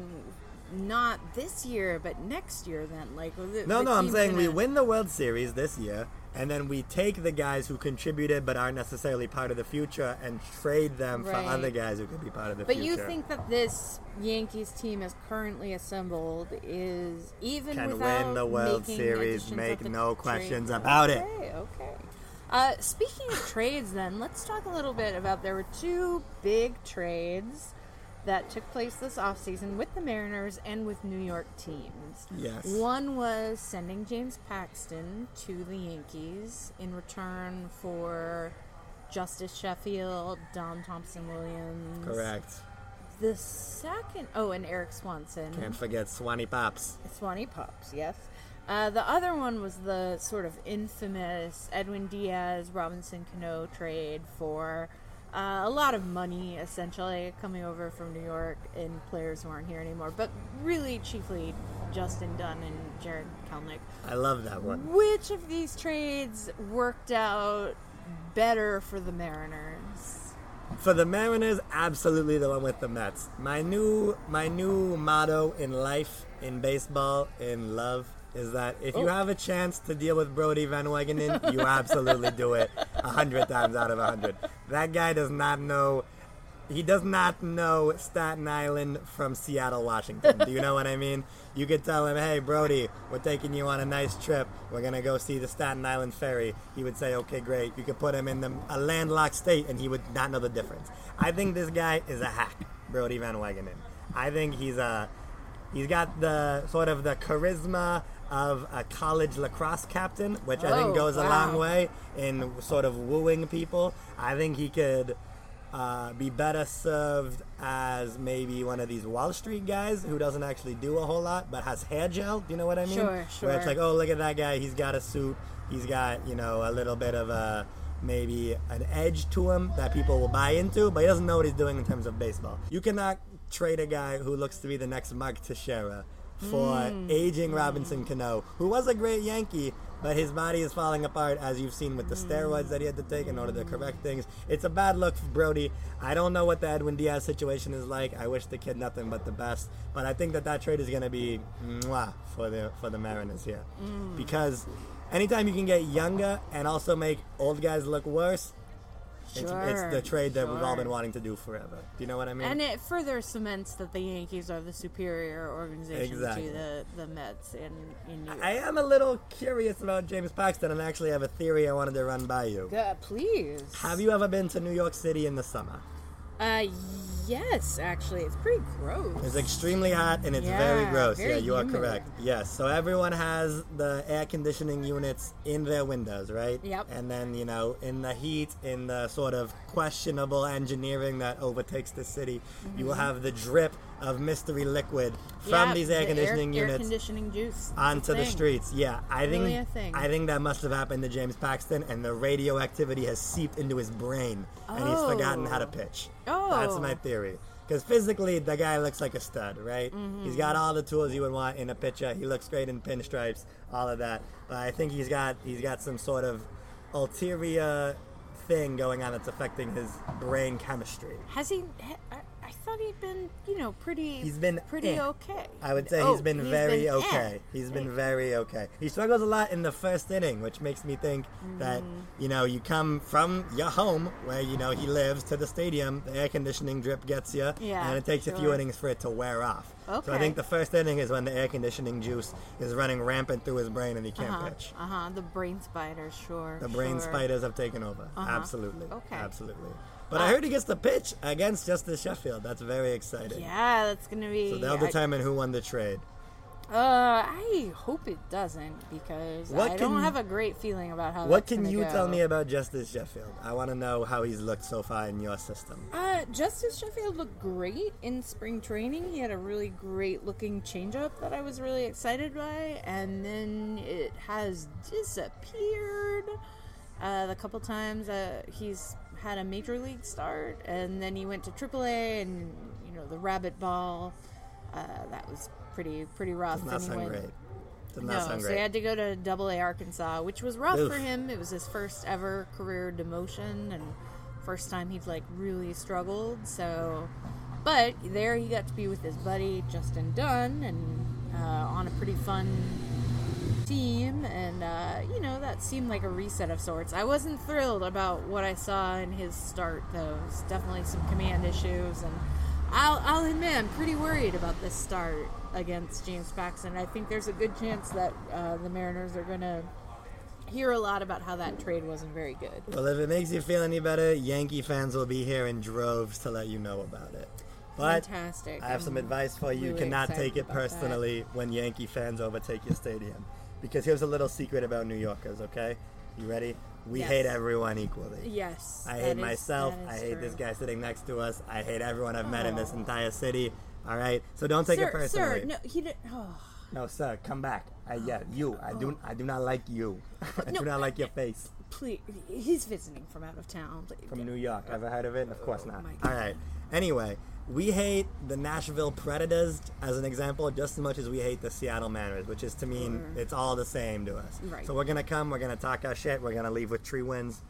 Speaker 6: not this year, but next year then. Like the,
Speaker 13: No,
Speaker 6: the
Speaker 13: no, I'm
Speaker 6: team's
Speaker 13: saying we
Speaker 6: gonna-
Speaker 13: win the World Series this year, and then we take the guys who contributed but aren't necessarily part of the future and trade them
Speaker 6: Right.
Speaker 13: for other guys who could be part of the
Speaker 6: But
Speaker 13: future.
Speaker 6: you think that this Yankees team as currently assembled is even
Speaker 13: Can
Speaker 6: without
Speaker 13: win the World
Speaker 6: making
Speaker 13: Series,
Speaker 6: additions
Speaker 13: make
Speaker 6: at the
Speaker 13: no
Speaker 6: trade
Speaker 13: questions
Speaker 6: deadline?
Speaker 13: about it.
Speaker 6: Okay, okay. Uh, speaking of trades, then let's talk a little bit about there were two big trades that took place this offseason with the Mariners and with New York teams.
Speaker 13: Yes.
Speaker 6: One was sending James Paxton to the Yankees in return for Justice Sheffield, Don Thompson Williams.
Speaker 13: Correct.
Speaker 6: The second, oh, and Eric Swanson.
Speaker 13: Can't forget Swanee Pops.
Speaker 6: Swanee Pops, yes. Uh, the other one was the sort of infamous Edwin Diaz, Robinson Cano trade for uh, a lot of money, essentially, coming over from New York and players who aren't here anymore, but really chiefly Justin Dunn and Jared Kelenic.
Speaker 13: I love that one.
Speaker 6: Which of these trades worked out better for the Mariners?
Speaker 13: For the Mariners, absolutely the one with the Mets. My new my new motto in life, in baseball, in love, is that if you
Speaker 6: Oh.
Speaker 13: have a chance to deal with Brody Van Wagenen, you absolutely do it a hundred times out of a hundred. That guy does not know. He does not know Staten Island from Seattle, Washington. Do you know what I mean? You could tell him, hey, Brody, we're taking you on a nice trip. We're going to go see the Staten Island Ferry. He would say, okay, great. You could put him in the, a landlocked state, and he would not know the difference. I think this guy is a hack, Brody Van Wagenen. I think he's a, he's got the sort of the charisma of a college lacrosse captain, which I think
Speaker 6: Oh,
Speaker 13: goes a
Speaker 6: wow.
Speaker 13: long way in sort of wooing people. I think he could... Uh, be better served as maybe one of these Wall Street guys who doesn't actually do a whole lot but has hair gel. Do you know what I mean?
Speaker 6: Sure, sure.
Speaker 13: Where it's like, oh, look at that guy. He's got a suit. He's got, you know, a little bit of a maybe an edge to him that people will buy into, but he doesn't know what he's doing in terms of baseball. You cannot trade a guy who looks to be the next Mark Teixeira for
Speaker 6: Mm.
Speaker 13: aging Robinson Cano, who was a great Yankee, but his body is falling apart, as you've seen with the steroids that he had to take in order to correct things. It's a bad look for Brody. I don't know what the Edwin Diaz situation is like. I wish the kid nothing but the best, but I think that that trade is going to be mwah for the for the Mariners here,
Speaker 6: Mm.
Speaker 13: because anytime you can get younger and also make old guys look worse, it's, it's the
Speaker 6: Sure,
Speaker 13: trade that we've all
Speaker 6: sure.
Speaker 13: been wanting to do forever. Do you know what I mean?
Speaker 6: And it further cements that the Yankees are the superior organization
Speaker 13: Exactly.
Speaker 6: to the, the Mets in, in New York.
Speaker 13: I am a little curious about James Paxton, and I actually have a theory I wanted to run by you.
Speaker 6: Uh, please.
Speaker 13: Have you ever been to New York City in the summer?
Speaker 6: Uh, yes, actually. It's pretty gross.
Speaker 13: It's extremely hot and it's
Speaker 6: Yeah,
Speaker 13: very gross.
Speaker 6: very
Speaker 13: yeah, you are
Speaker 6: humid.
Speaker 13: correct. Yes, so everyone has the air conditioning units in their windows, right?
Speaker 6: Yep.
Speaker 13: And then, you know, in the heat, in the sort of questionable engineering that overtakes the city, you will have the drip of mystery liquid from
Speaker 6: Yeah,
Speaker 13: these air
Speaker 6: the
Speaker 13: conditioning
Speaker 6: air,
Speaker 13: units
Speaker 6: Air conditioning juice. It's a
Speaker 13: onto the
Speaker 6: thing.
Speaker 13: streets. Yeah, I think
Speaker 6: Really a thing.
Speaker 13: I think that must have happened to James Paxton, and the radioactivity has seeped into his brain, and he's forgotten how to pitch.
Speaker 6: Oh.
Speaker 13: That's my theory. Because physically, the guy looks like a stud, right?
Speaker 6: Mm-hmm.
Speaker 13: He's got all the tools you would want in a pitcher. He looks great in pinstripes, all of that. But I think he's got he's got some sort of ulterior thing going on that's affecting his brain chemistry.
Speaker 6: Has he? ha- I, I thought he'd been, you know, pretty.
Speaker 13: He's been
Speaker 6: pretty
Speaker 13: eh.
Speaker 6: okay.
Speaker 13: I would say
Speaker 6: Oh,
Speaker 13: he's been
Speaker 6: he's
Speaker 13: very
Speaker 6: been, eh.
Speaker 13: okay. He's been very okay. He struggles a lot in the first inning, which makes me think that,
Speaker 6: Mm.
Speaker 13: you know, you come from your home where, you know, he lives to the stadium, the air conditioning drip gets you,
Speaker 6: Yeah,
Speaker 13: and it takes a few
Speaker 6: sure.
Speaker 13: innings for it to wear off. So I
Speaker 6: Okay.
Speaker 13: think the first inning is when the air conditioning juice is running rampant through his brain and he can't
Speaker 6: Uh-huh,
Speaker 13: pitch.
Speaker 6: uh-huh. The brain spiders, sure.
Speaker 13: The brain
Speaker 6: sure.
Speaker 13: spiders have taken over.
Speaker 6: Uh-huh.
Speaker 13: Absolutely.
Speaker 6: Okay.
Speaker 13: Absolutely. But I heard he gets to pitch against Justice Sheffield. That's very exciting.
Speaker 6: Yeah, that's gonna be.
Speaker 13: So they'll
Speaker 6: I-
Speaker 13: determine who won the trade.
Speaker 6: Uh, I hope it doesn't because
Speaker 13: What
Speaker 6: I
Speaker 13: can-
Speaker 6: don't have a great feeling about how.
Speaker 13: What
Speaker 6: that's
Speaker 13: can
Speaker 6: gonna
Speaker 13: you
Speaker 6: go.
Speaker 13: tell me about Justice Sheffield? I want to know how he's looked so far in your system.
Speaker 6: Uh, Justice Sheffield looked great in spring training. He had a really great looking changeup that I was really excited by, and then it has disappeared. Uh, the couple times uh, he's had a major league start, and then he went to triple A, and you know the rabbit ball. Uh, that was pretty pretty rough.
Speaker 13: Does not
Speaker 6: and he
Speaker 13: sound
Speaker 6: went-
Speaker 13: great. Does not
Speaker 6: no,
Speaker 13: sound
Speaker 6: so
Speaker 13: great.
Speaker 6: he had to go to Double A Arkansas, which was rough
Speaker 13: Oof.
Speaker 6: for him. It was his first ever career demotion and first time he'd like really struggled. So, but there he got to be with his buddy Justin Dunn and uh, on a pretty fun team, and uh, you know that seemed like a reset of sorts. I wasn't thrilled about what I saw in his start, though. It was definitely some command issues, and I'll, I'll admit I'm pretty worried about this start against James Paxton. I think there's a good chance that uh, the Mariners are going to hear a lot about how that trade wasn't very good.
Speaker 13: Well, if it makes you feel any better, Yankee fans will be here in droves to let you know about it. But
Speaker 6: Fantastic.
Speaker 13: I have some
Speaker 6: I'm
Speaker 13: advice for you. You
Speaker 6: really
Speaker 13: cannot
Speaker 6: excited
Speaker 13: take it
Speaker 6: about that.
Speaker 13: personally when Yankee fans overtake your stadium. Because here's a little secret about New Yorkers, okay? You ready? We
Speaker 6: Yes.
Speaker 13: hate everyone equally.
Speaker 6: Yes.
Speaker 13: I
Speaker 6: that
Speaker 13: hate
Speaker 6: is-
Speaker 13: myself.
Speaker 6: that
Speaker 13: I
Speaker 6: is
Speaker 13: hate
Speaker 6: true.
Speaker 13: this guy sitting next to us. I hate everyone I've met in this
Speaker 6: Oh.
Speaker 13: entire city. All right? So don't take
Speaker 6: sir,
Speaker 13: it personally.
Speaker 6: Sir, no, he didn't. Oh.
Speaker 13: No, sir, come back. I, yeah, you. I do. I do not like you. I
Speaker 6: No,
Speaker 13: do not like your face.
Speaker 6: Please, he's visiting from out of town.
Speaker 13: From New York. Ever heard of it? Of course not.
Speaker 6: my
Speaker 13: All right. Anyway, we hate the Nashville Predators, as an example, just as much as we hate the Seattle Mariners, which is to mean
Speaker 6: Sure.
Speaker 13: it's all the same to us.
Speaker 6: Right.
Speaker 13: So we're gonna come. We're gonna talk our shit. We're gonna leave with three wins.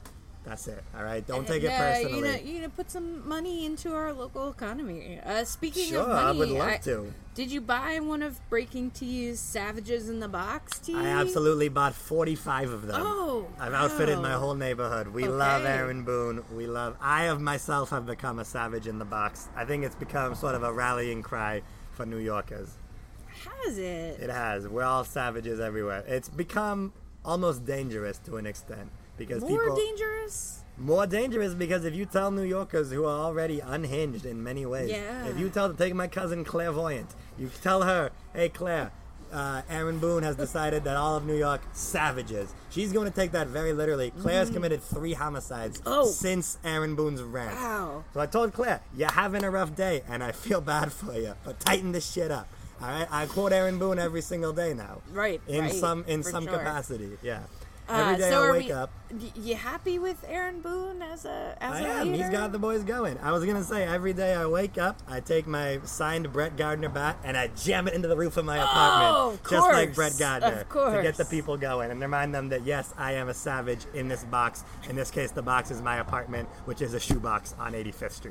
Speaker 13: That's it. All right. Don't take
Speaker 6: and,
Speaker 13: it
Speaker 6: uh,
Speaker 13: personally.
Speaker 6: You know, you know, put some money into our local economy. Uh, speaking
Speaker 13: Sure,
Speaker 6: of money,
Speaker 13: I would love
Speaker 6: I-
Speaker 13: to.
Speaker 6: Did you buy one of Breaking T's Savages in the Box tee?
Speaker 13: I absolutely bought forty-five of them.
Speaker 6: Oh,
Speaker 13: I've outfitted
Speaker 6: wow.
Speaker 13: my whole neighborhood. We
Speaker 6: Okay.
Speaker 13: love Aaron Boone. We love. I of myself have become a savage in the box. I think it's become sort of a rallying cry for New Yorkers.
Speaker 6: Has it?
Speaker 13: It has. We're all savages everywhere. It's become almost dangerous to an extent because
Speaker 6: More
Speaker 13: people
Speaker 6: dangerous?
Speaker 13: more dangerous because if you tell New Yorkers who are already unhinged in many ways,
Speaker 6: Yeah.
Speaker 13: if you tell them, take my cousin Clairvoyant, you tell her, hey Claire, uh, Aaron Boone has decided that all of New York savages. She's going to take that very literally. Claire's
Speaker 6: Mhm.
Speaker 13: committed three homicides
Speaker 6: Oh.
Speaker 13: since Aaron Boone's rant.
Speaker 6: Wow.
Speaker 13: So I told Claire, you're having a rough day, and I feel bad for you, but tighten this shit up. All right, I quote Aaron Boone every single day now.
Speaker 6: Right.
Speaker 13: In
Speaker 6: right,
Speaker 13: some in
Speaker 6: for
Speaker 13: some
Speaker 6: sure.
Speaker 13: capacity, yeah.
Speaker 6: Uh,
Speaker 13: Every day
Speaker 6: so
Speaker 13: I
Speaker 6: are
Speaker 13: wake
Speaker 6: we,
Speaker 13: up.
Speaker 6: y- You happy with Aaron Boone as a as
Speaker 13: I
Speaker 6: a
Speaker 13: am. He's
Speaker 6: leader?
Speaker 13: got the boys going. I was gonna say every day I wake up, I take my signed Brett Gardner bat and I jam it into the roof of my apartment,
Speaker 6: Oh, of
Speaker 13: just like
Speaker 6: course.
Speaker 13: Brett Gardner,
Speaker 6: Of course.
Speaker 13: to get the people going and remind them that yes, I am a savage in this box. In this case, the box is my apartment, which is a shoebox on eighty-fifth Street.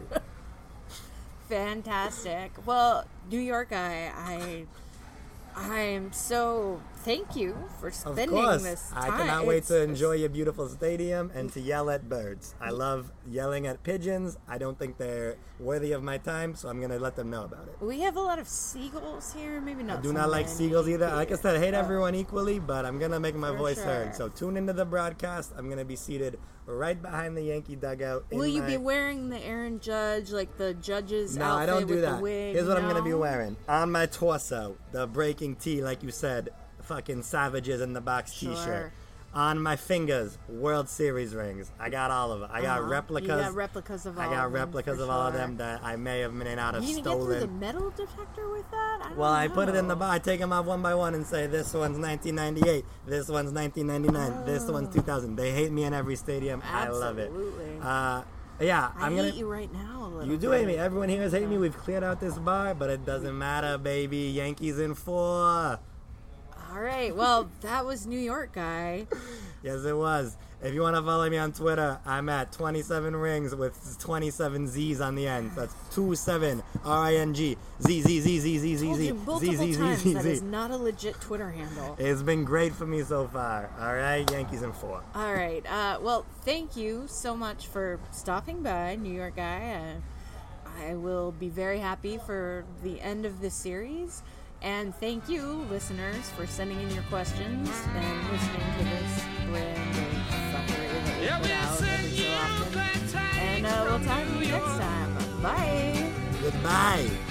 Speaker 6: Fantastic. Well, New York guy, I I am so thank you for
Speaker 13: Of
Speaker 6: spending
Speaker 13: course,
Speaker 6: this
Speaker 13: I
Speaker 6: time.
Speaker 13: cannot wait
Speaker 6: It's-
Speaker 13: to enjoy your beautiful stadium and to yell at birds. I love yelling at pigeons. I don't think they're worthy of my time, so I'm gonna let them know about it.
Speaker 6: We have a lot of seagulls here. Maybe not.
Speaker 13: I do
Speaker 6: so
Speaker 13: not like
Speaker 6: many
Speaker 13: seagulls either. Like I said, I hate
Speaker 6: here.
Speaker 13: everyone equally, but I'm going to make my
Speaker 6: For
Speaker 13: voice
Speaker 6: sure.
Speaker 13: heard. So tune into the broadcast. I'm going to be seated right behind the Yankee dugout. in
Speaker 6: Will you
Speaker 13: my-
Speaker 6: be wearing the Aaron Judge, like the judge's
Speaker 13: No,
Speaker 6: outfit
Speaker 13: I don't do
Speaker 6: with
Speaker 13: that.
Speaker 6: the wig?
Speaker 13: Here's what I'm going to be
Speaker 6: No?
Speaker 13: wearing. On my torso, the Breaking T, like you said, fucking Savages in the Box
Speaker 6: Sure.
Speaker 13: t-shirt. On my fingers, World Series rings. I got all of it. I got
Speaker 6: Uh-huh.
Speaker 13: replicas.
Speaker 6: You got replicas of all
Speaker 13: I got
Speaker 6: of them,
Speaker 13: replicas
Speaker 6: for
Speaker 13: of all of
Speaker 6: sure.
Speaker 13: them that I may have may not have
Speaker 6: You gonna
Speaker 13: stolen.
Speaker 6: get through the metal detector with that? I don't
Speaker 13: Well, I put it in the
Speaker 6: know.
Speaker 13: box. I take them off one by one and say, this one's nineteen ninety-eight, this one's nineteen ninety-nine, this one's two thousand. They hate me in every stadium. I love it.
Speaker 6: Absolutely.
Speaker 13: Uh, yeah,
Speaker 6: I
Speaker 13: I'm
Speaker 6: hate
Speaker 13: gonna.
Speaker 6: you right now a little
Speaker 13: You do
Speaker 6: bit.
Speaker 13: hate me. Everyone here has hated me. We've cleared out this bar, but it doesn't matter, baby. Yankees in four.
Speaker 6: All right. Well, that was New York guy.
Speaker 13: Yes, it was. If you want to follow me on Twitter, I'm at twenty-seven rings with twenty-seven Z's on the end. That's two seven R I N G Z Z Z Z Z Z
Speaker 6: Told
Speaker 13: Z
Speaker 6: you
Speaker 13: Z
Speaker 6: multiple
Speaker 13: Z Z
Speaker 6: times
Speaker 13: Z
Speaker 6: that
Speaker 13: Z.
Speaker 6: is not a legit Twitter handle.
Speaker 13: It's been great for me so far. All right, Yankees in four.
Speaker 6: All right. Uh, well, thank you so much for stopping by, New York guy. Uh, I will be very happy for the end of this series. And thank you, listeners, for sending in your questions and listening to this brand of fuckery that we put out every so often. And uh, we'll talk to you next time. Bye.
Speaker 13: Goodbye.